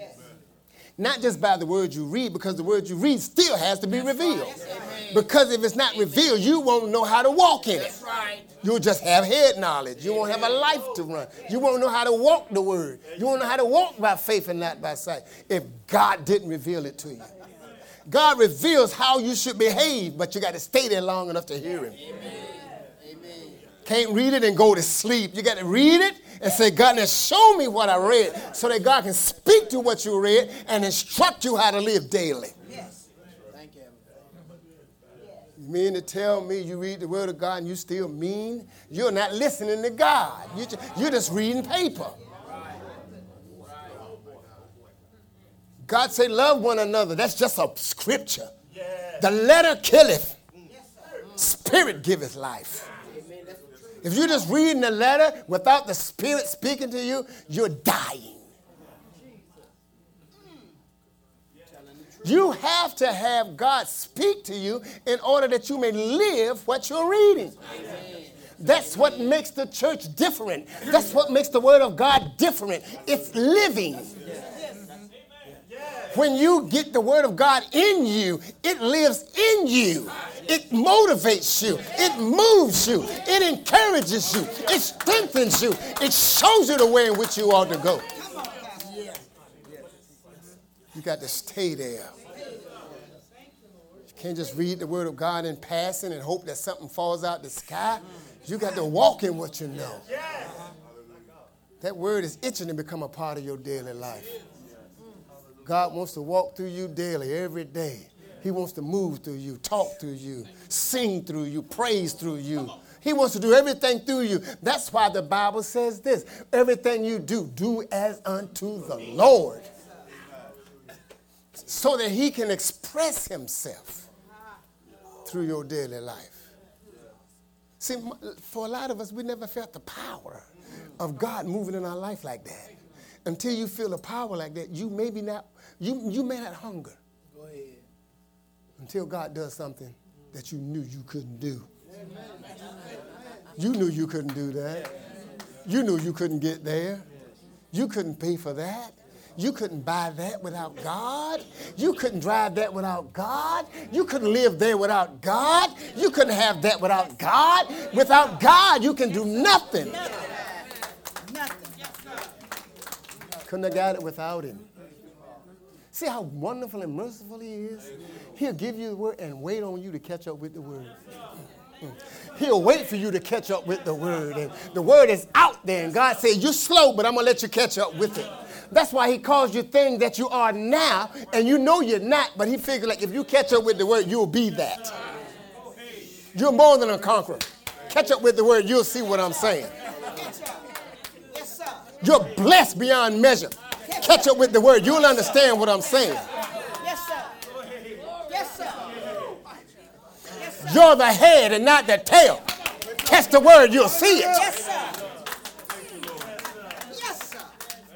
Not just by the word you read, because the word you read still has to be revealed. Because if it's not revealed, you won't know how to walk in it. You'll just have head knowledge. You won't have a life to run. You won't know how to walk the word. You won't know how to walk by faith and not by sight if God didn't reveal it to you. God reveals how you should behave, but you got to stay there long enough to hear him. Amen. Can't read it and go to sleep. You got to read it and say, God, now show me what I read, so that God can speak to what you read and instruct you how to live daily. Yes. Thank you. You mean to tell me you read the word of God and you still mean? You're not listening to God. You're just reading paper. God say, love one another. That's just a scripture. The letter killeth. Spirit giveth life. If you're just reading the letter without the Spirit speaking to you, you're dying. You have to have God speak to you in order that you may live what you're reading. That's what makes the church different. That's what makes the word of God different. It's living. When you get the word of God in you, it lives in you. It motivates you. It moves you. It encourages you. It strengthens you. It shows you the way in which you ought to go. You got to stay there. You can't just read the word of God in passing and hope that something falls out the sky. You got to walk in what you know. That word is itching to become a part of your daily life. God wants to walk through you daily, every day. He wants to move through you, talk through you, sing through you, praise through you. He wants to do everything through you. That's why the Bible says this. Everything you do, do as unto the Lord. So that he can express himself through your daily life. See, for a lot of us, we never felt the power of God moving in our life like that. Until you feel the power like that, you may not hunger. Go ahead. Until God does something that you knew you couldn't do. You knew you couldn't do that. You knew you couldn't get there. You couldn't pay for that. You couldn't buy that without God. You couldn't drive that without God. You couldn't live there without God. You couldn't have that without God. Without God, you can do nothing. Couldn't have got it without him. See how wonderful and merciful he is? He'll give you the word and wait on you to catch up with the word. He'll wait for you to catch up with the word. And the word is out there. And God said, you're slow, but I'm going to let you catch up with it. That's why he calls you things that you are now, and you know you're not, but he figured like if you catch up with the word, you'll be that. You're more than a conqueror. Catch up with the word, you'll see what I'm saying. You're blessed beyond measure. Catch up with the word, you'll understand what I'm saying. Yes, sir. Yes, sir. You're the head and not the tail. Catch the word, you'll see it. Yes, sir. Yes, sir.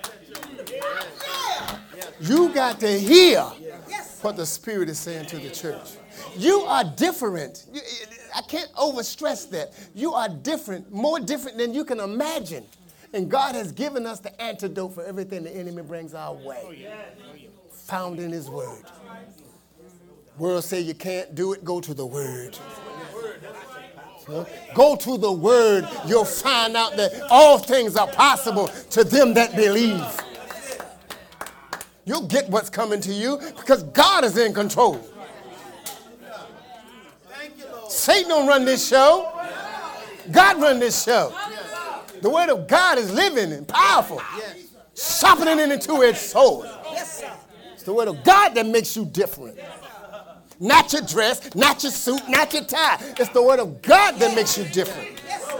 You got to hear what the Spirit is saying to the church. You are different. I can't overstress that. You are different, more different than you can imagine. And God has given us the antidote for everything the enemy brings our way. Found in his word. World say you can't do it, go to the word. Go to the word, you'll find out that all things are possible to them that believe. You'll get what's coming to you because God is in control. Satan don't run this show. God run this show. The word of God is living and powerful. Sharpening it into its sword. It's the word of God that makes you different. Not your dress, not your suit, not your tie. It's the word of God that makes you different.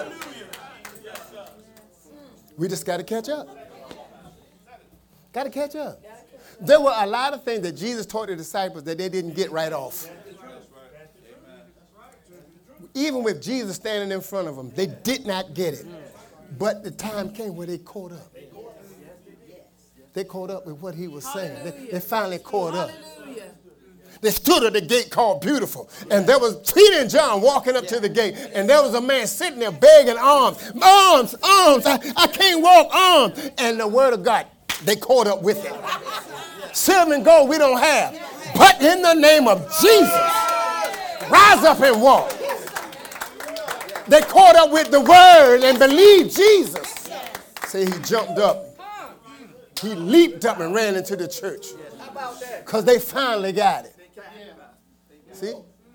We just got to catch up. Got to catch up. There were a lot of things that Jesus taught the disciples that they didn't get right off. Even with Jesus standing in front of them, they did not get it. But the time came where they caught up. They caught up with what he was saying. They finally caught up. They stood at the gate called Beautiful. And there was Peter and John walking up to the gate. And there was a man sitting there begging alms. Alms, alms. I can't walk, alms. And the word of God, they caught up with it. Silver and gold we don't have. But in the name of Jesus, rise up and walk. They caught up with the word and believed Jesus. Say he jumped up. He leaped up and ran into the church. Because they finally got it. See?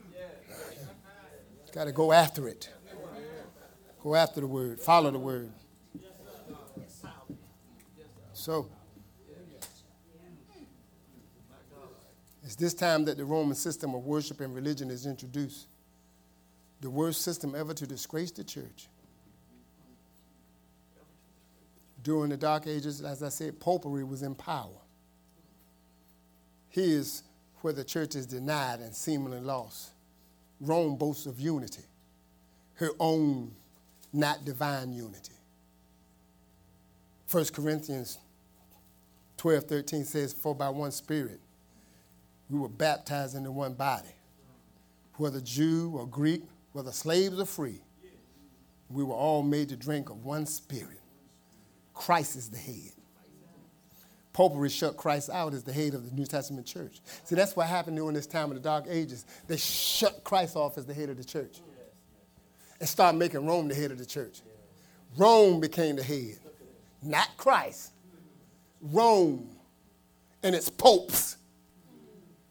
Got to go after it. Go after the word. Follow the word. So, it's this time that the Roman system of worship and religion is introduced. The worst system ever to disgrace the church. During the Dark Ages, as I said, popery was in power. Here's where the church is denied and seemingly lost. Rome boasts of unity, her own, not divine unity. 1 Corinthians 12:13 says, for by one Spirit we were baptized into one body, whether Jew or Greek, whether slaves or free, we were all made to drink of one Spirit. Christ is the head. Popery shut Christ out as the head of the New Testament church. See, that's what happened during this time of the Dark Ages. They shut Christ off as the head of the church and started making Rome the head of the church. Rome became the head, not Christ. Rome and its popes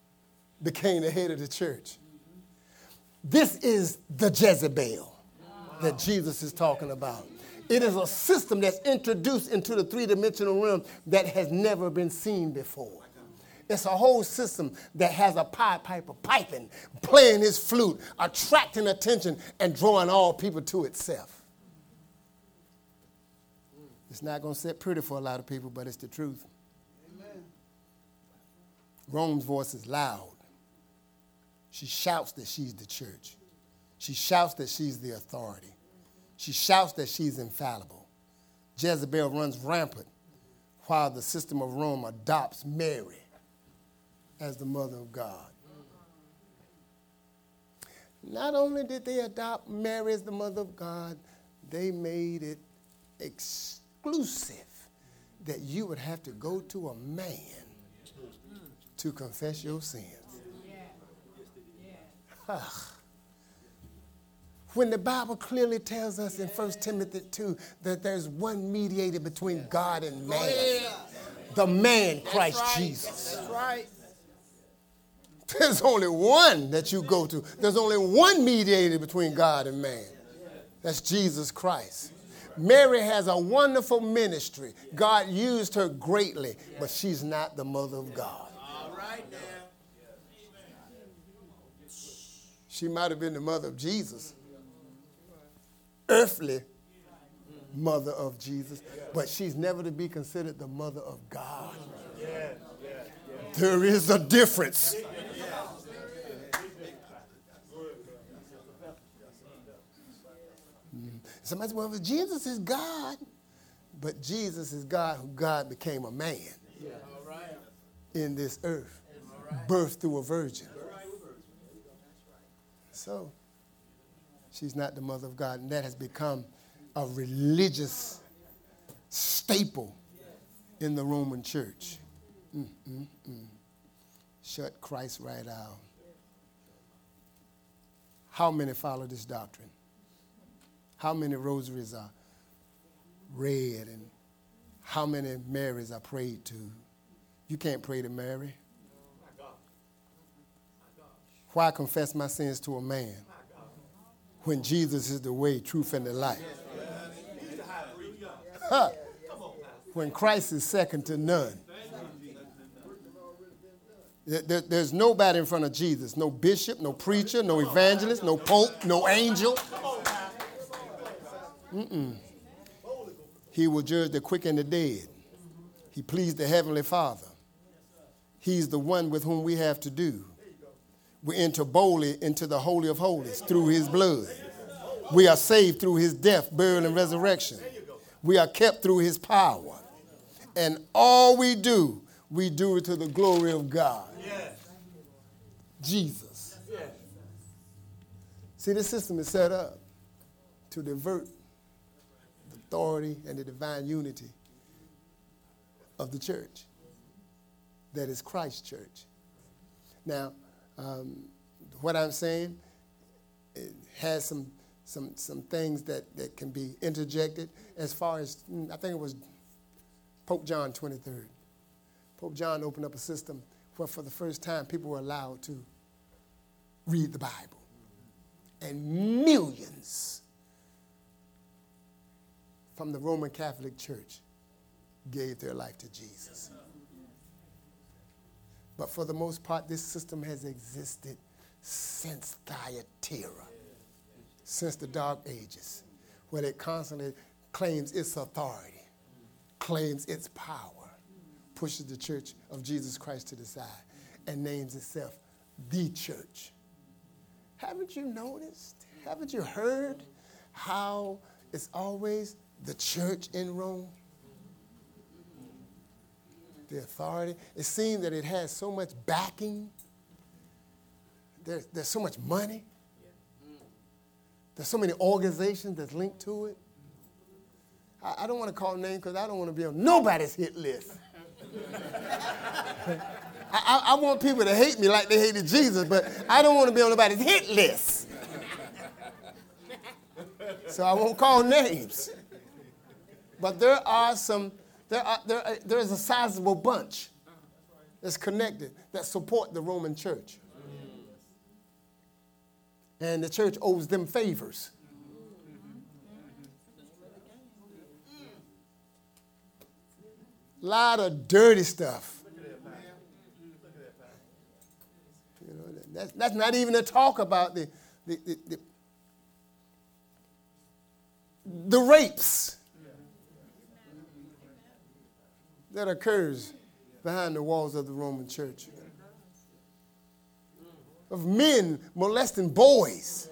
became the head of the church. This is the Jezebel. that Jesus is talking about. It is a system that's introduced into the three-dimensional realm that has never been seen before. It's a whole system that has a Pied Piper piping, playing his flute, attracting attention, and drawing all people to itself. It's not going to sit pretty for a lot of people, but it's the truth. Amen. Rome's voice is loud. She shouts that she's the church. She shouts that she's the authority. She shouts that she's infallible. Jezebel runs rampant while the system of Rome adopts Mary as the mother of God. Not only did they adopt Mary as the mother of God, they made it exclusive that you would have to go to a man to confess your sins. When the Bible clearly tells us in 1 Timothy 2 that there's one mediator between God and man, the man Christ Jesus. That's right. There's only one that you go to. There's only one mediator between God and man. That's Jesus Christ. Mary has a wonderful ministry. God used her greatly, but she's not the mother of God. All right now. She might have been the mother of Jesus, earthly mother of Jesus, but she's never to be considered the mother of God. There is a difference. Somebody says, well, Jesus is God, but Jesus is God who God became a man in this earth, birthed through a virgin. So, she's not the mother of God, and that has become a religious staple in the Roman church. Shut Christ right out. How many follow this doctrine? How many rosaries are read and how many Marys are prayed to? You can't pray to Mary. Why confess my sins to a man when Jesus is the way, truth, and the life? When Christ is second to none. There's nobody in front of Jesus. No bishop, no preacher, no evangelist, no pope, no angel. He will judge the quick and the dead. He pleased the Heavenly Father. He's the one with whom we have to do. We enter boldly into the Holy of Holies through his blood. We are saved through his death, burial, and resurrection. We are kept through his power. And all we do it to the glory of God. Jesus. See, this system is set up to divert the authority and the divine unity of the church. That is Christ's church. Now, what I'm saying, it has some things that can be interjected as far as, I think it was Pope John 23rd. Pope John opened up a system where for the first time people were allowed to read the Bible. And millions from the Roman Catholic Church gave their life to Jesus. But for the most part, this system has existed since Thyatira, since the Dark Ages, where it constantly claims its authority, claims its power, pushes the church of Jesus Christ to the side, and names itself the church. Haven't you noticed? Haven't you heard how it's always the church in Rome? The authority. It seems that it has so much backing. There's so much money. There's so many organizations that's linked to it. I don't want to call names because I don't want to be on nobody's hit list. I want people to hate me like they hated Jesus, but I don't want to be on nobody's hit list. So I won't call names. But there is a sizable bunch that's connected that support the Roman church. And the church owes them favors. lot of dirty stuff. You know, that's not even to talk about the rapes that occurs behind the walls of the Roman church. Of men molesting boys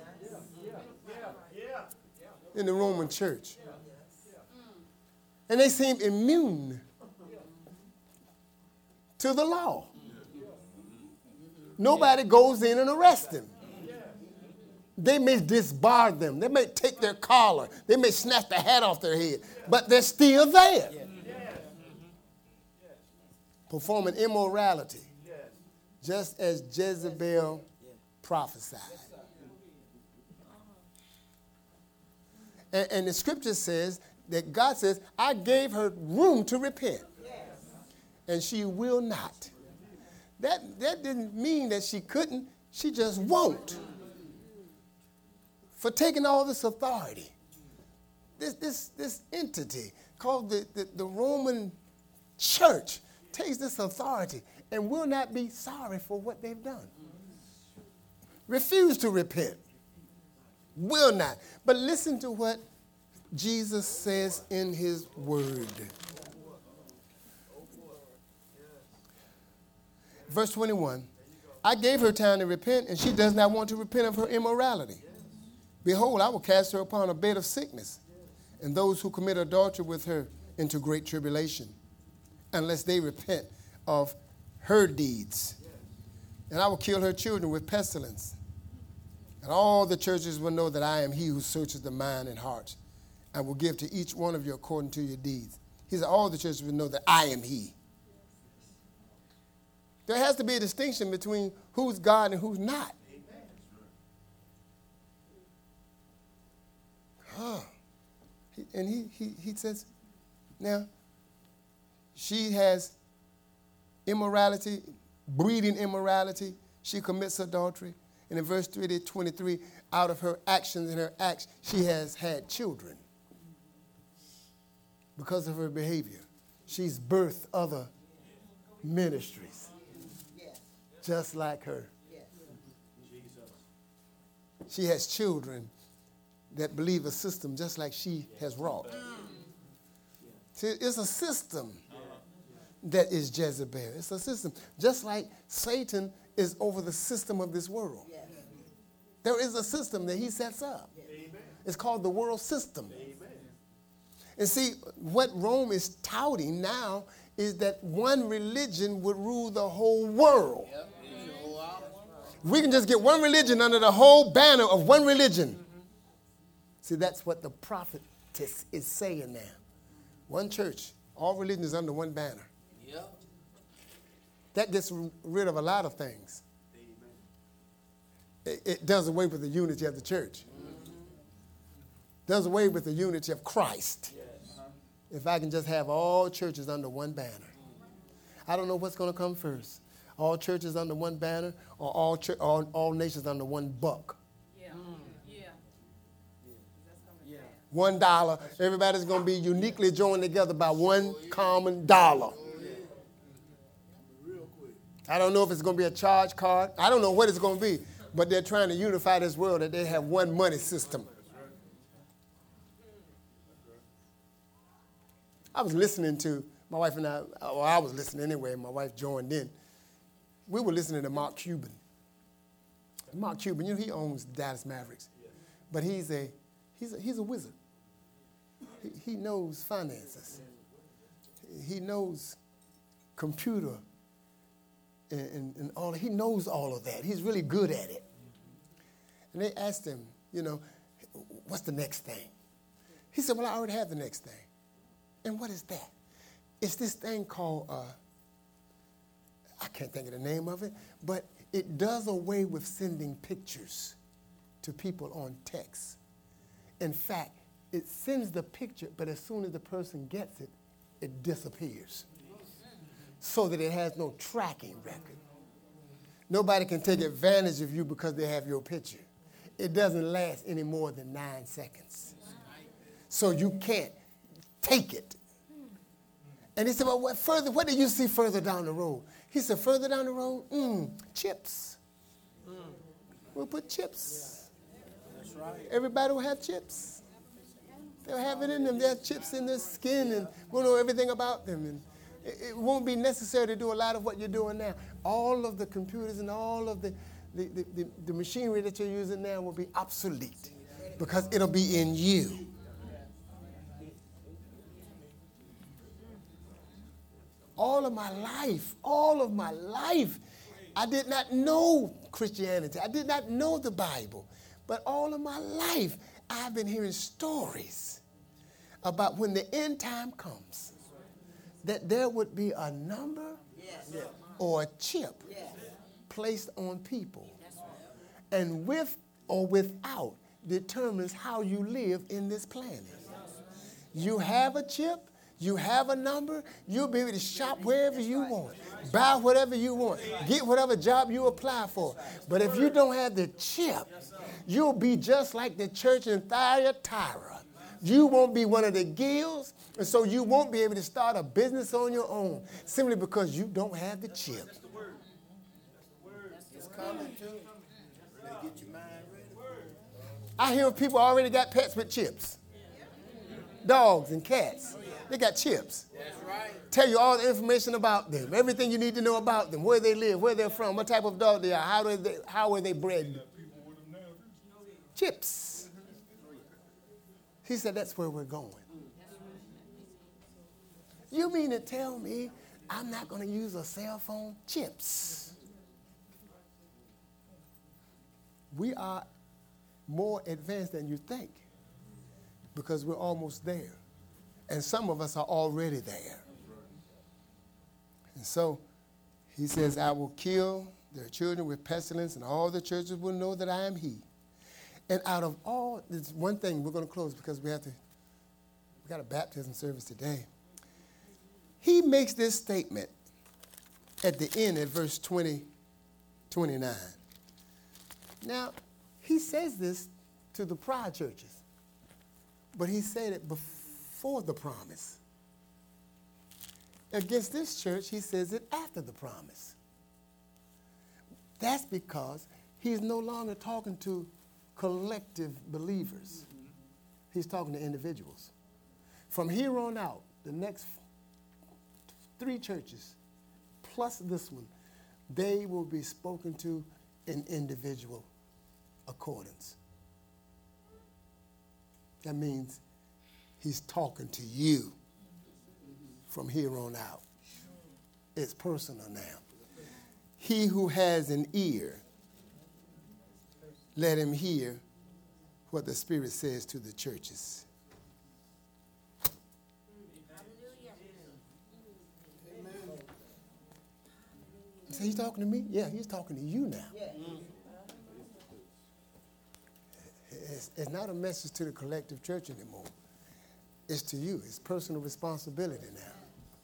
in the Roman church. And they seem immune to the law. Nobody goes in and arrests them. They may disbar them. They may take their collar. They may snatch the hat off their head. But they're still there. Performing immorality. Just as Jezebel prophesied. And the scripture says that God says, I gave her room to repent. And she will not. That didn't mean that she couldn't. She just won't. For taking all this authority. This entity called the Roman church takes this authority and will not be sorry for what they've done. Refuse to repent. Will not. But listen to what Jesus says in his word. Verse 21. I gave her time to repent, and she does not want to repent of her immorality. Behold, I will cast her upon a bed of sickness, and those who commit adultery with her into great tribulation, unless they repent of her deeds. And I will kill her children with pestilence. And all the churches will know that I am he who searches the mind and hearts, and will give to each one of you according to your deeds. He said, all the churches will know that I am he. There has to be a distinction between who's God and who's not. And he says, now, she has immorality, breeding immorality. She commits adultery. And in verse 23, out of her actions and her acts, she has had children because of her behavior. She's birthed other ministries, just like her. She has children that believe a system just like she has wrought. See, it's a system that is Jezebel. It's a system. Just like Satan is over the system of this world. There is a system that he sets up. It's called the world system. And see, what Rome is touting now is that one religion would rule the whole world. We can just get one religion under the whole banner of one religion. See, that's what the prophetess is saying now. One church, all religions under one banner. That gets rid of a lot of things. It does away with the unity of the church. Does away with the unity of Christ. If I can just have all churches under one banner. I don't know what's going to come first. All churches under one banner or all nations under one buck. $1. Everybody's going to be uniquely joined together by one common dollar. I don't know if it's going to be a charge card. I don't know what it's going to be. But they're trying to unify this world that they have one money system. I was listening to, my wife and I was listening anyway, my wife joined in. We were listening to Mark Cuban. Mark Cuban, you know, he owns Dallas Mavericks. But he's a wizard. He knows finances. He knows computer and all. He knows all of that. He's really good at it. And they asked him, you know, what's the next thing? He said, well, I already have the next thing. And what is that? It's this thing called, I can't think of the name of it, but it does away with sending pictures to people on text. In fact, it sends the picture, but as soon as the person gets it, it disappears. So that it has no tracking record. Nobody can take advantage of you because they have your picture. It doesn't last any more than 9 seconds. So you can't take it And he said, well, what do you see further down the road? He said, further down the road, chips. We'll put chips. That's right. Everybody will have chips. They'll have it in them. They'll have chips in their skin, and we'll know everything about them. And it won't be necessary to do a lot of what you're doing now. All of the computers and all of the machinery that you're using now will be obsolete because it'll be in you. All of my life, I did not know Christianity. I did not know the Bible. But all of my life, I've been hearing stories about when the end time comes, that there would be a number or a chip placed on people. And with or without determines how you live in this planet. You have a chip, you have a number, you'll be able to shop wherever you want, buy whatever you want, get whatever job you apply for. But if you don't have the chip, you'll be just like the church in Thyatira. You won't be one of the guilds, and so you won't be able to start a business on your own simply because you don't have the chip. It's coming too. Better get your mind ready. I hear people already got pets with chips. Dogs and cats. They got chips. That's right. Tell you all the information about them, everything you need to know about them, where they live, where they're from, what type of dog they are, how are they bred. Chips. He said that's where we're going. You mean to tell me I'm not going to use a cell phone? Chips. We are more advanced than you think because we're almost there. And some of us are already there. And so he says, I will kill their children with pestilence, and all the churches will know that I am he. And out of all, there's one thing, we're going to close because we got a baptism service today. He makes this statement at the end at verse 20, 29. Now, he says this to the prior churches, but he said it before the promise. Against this church, he says it after the promise. That's because he's no longer talking to collective believers. He's talking to individuals. From here on out, the next 3 churches, plus this one, they will be spoken to in individual accordance. That means he's talking to you from here on out. It's personal now. He who has an ear, let him hear what the Spirit says to the churches. So he's talking to me? Yeah, he's talking to you now. It's not a message to the collective church anymore. It's to you. It's personal responsibility now.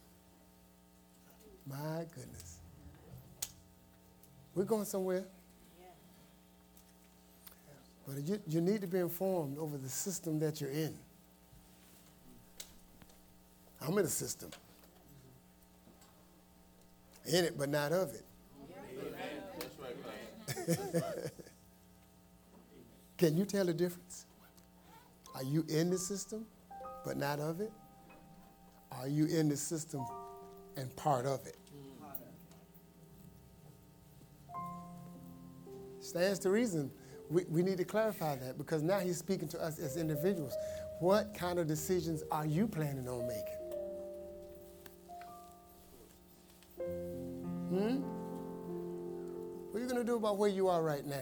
My goodness. We're going somewhere. But you need to be informed over the system that you're in. I'm in a system. In it, but not of it. Can you tell the difference? Are you in the system, but not of it? Are you in the system and part of it? Stands to reason. We need to clarify that because now he's speaking to us as individuals. What kind of decisions are you planning on making? What are you going to do about where you are right now?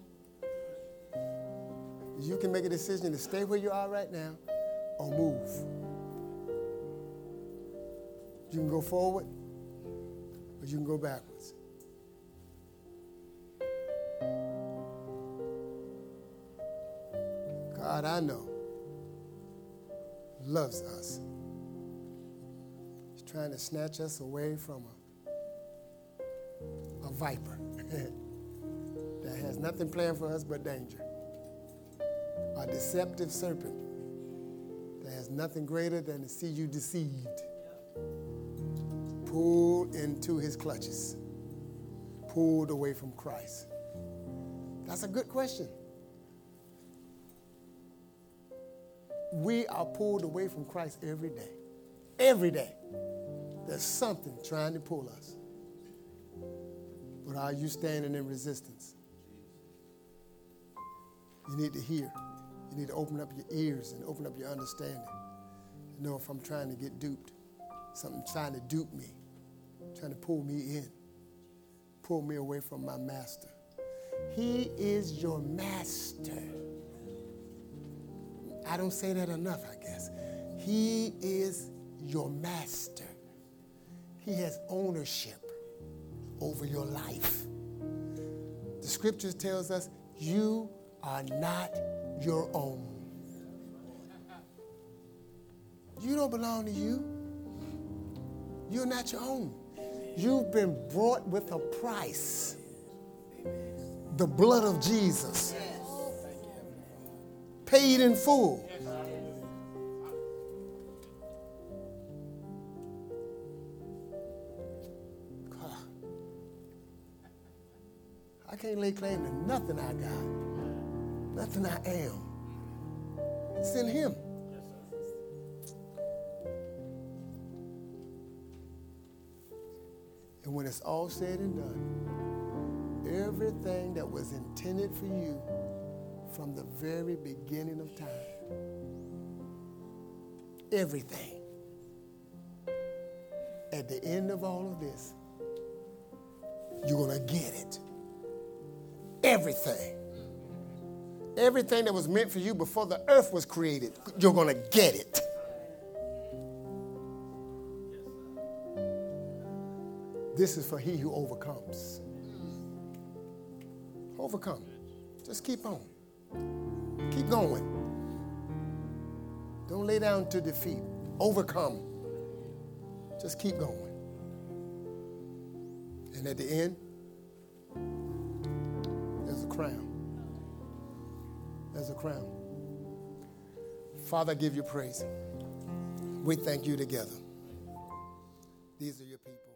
You can make a decision to stay where you are right now or move. You can go forward or you can go backwards. God, I know, loves us. He's trying to snatch us away from a viper that has nothing planned for us but danger. A deceptive serpent that has nothing greater than to see you deceived. pulled into his clutches, pulled away from Christ? That's a good question. We are pulled away from Christ every day. Every day. There's something trying to pull us. But are you standing in resistance? You need to hear. You need to open up your ears and open up your understanding. You know, if I'm trying to get duped, something trying to dupe me, trying to pull me in, pull me away from my master. He is your master. I don't say that enough, I guess. He is your master. He has ownership over your life. The scriptures tells us you are not your own. You don't belong to you. You're not your own. You've been bought with a price. The blood of Jesus. Paid in full. I can't lay claim to nothing I got, nothing I am. It's in him. And when it's all said and done, everything that was intended for you from the very beginning of time, everything, at the end of all of this, you're going to get it. Everything. Everything that was meant for you before the earth was created, you're going to get it. This is for he who overcomes. Overcome. Just keep on. Keep going. Don't lay down to defeat. Overcome. Just keep going. And at the end, there's a crown. There's a crown. Father, I give you praise. We thank you together. These are your people.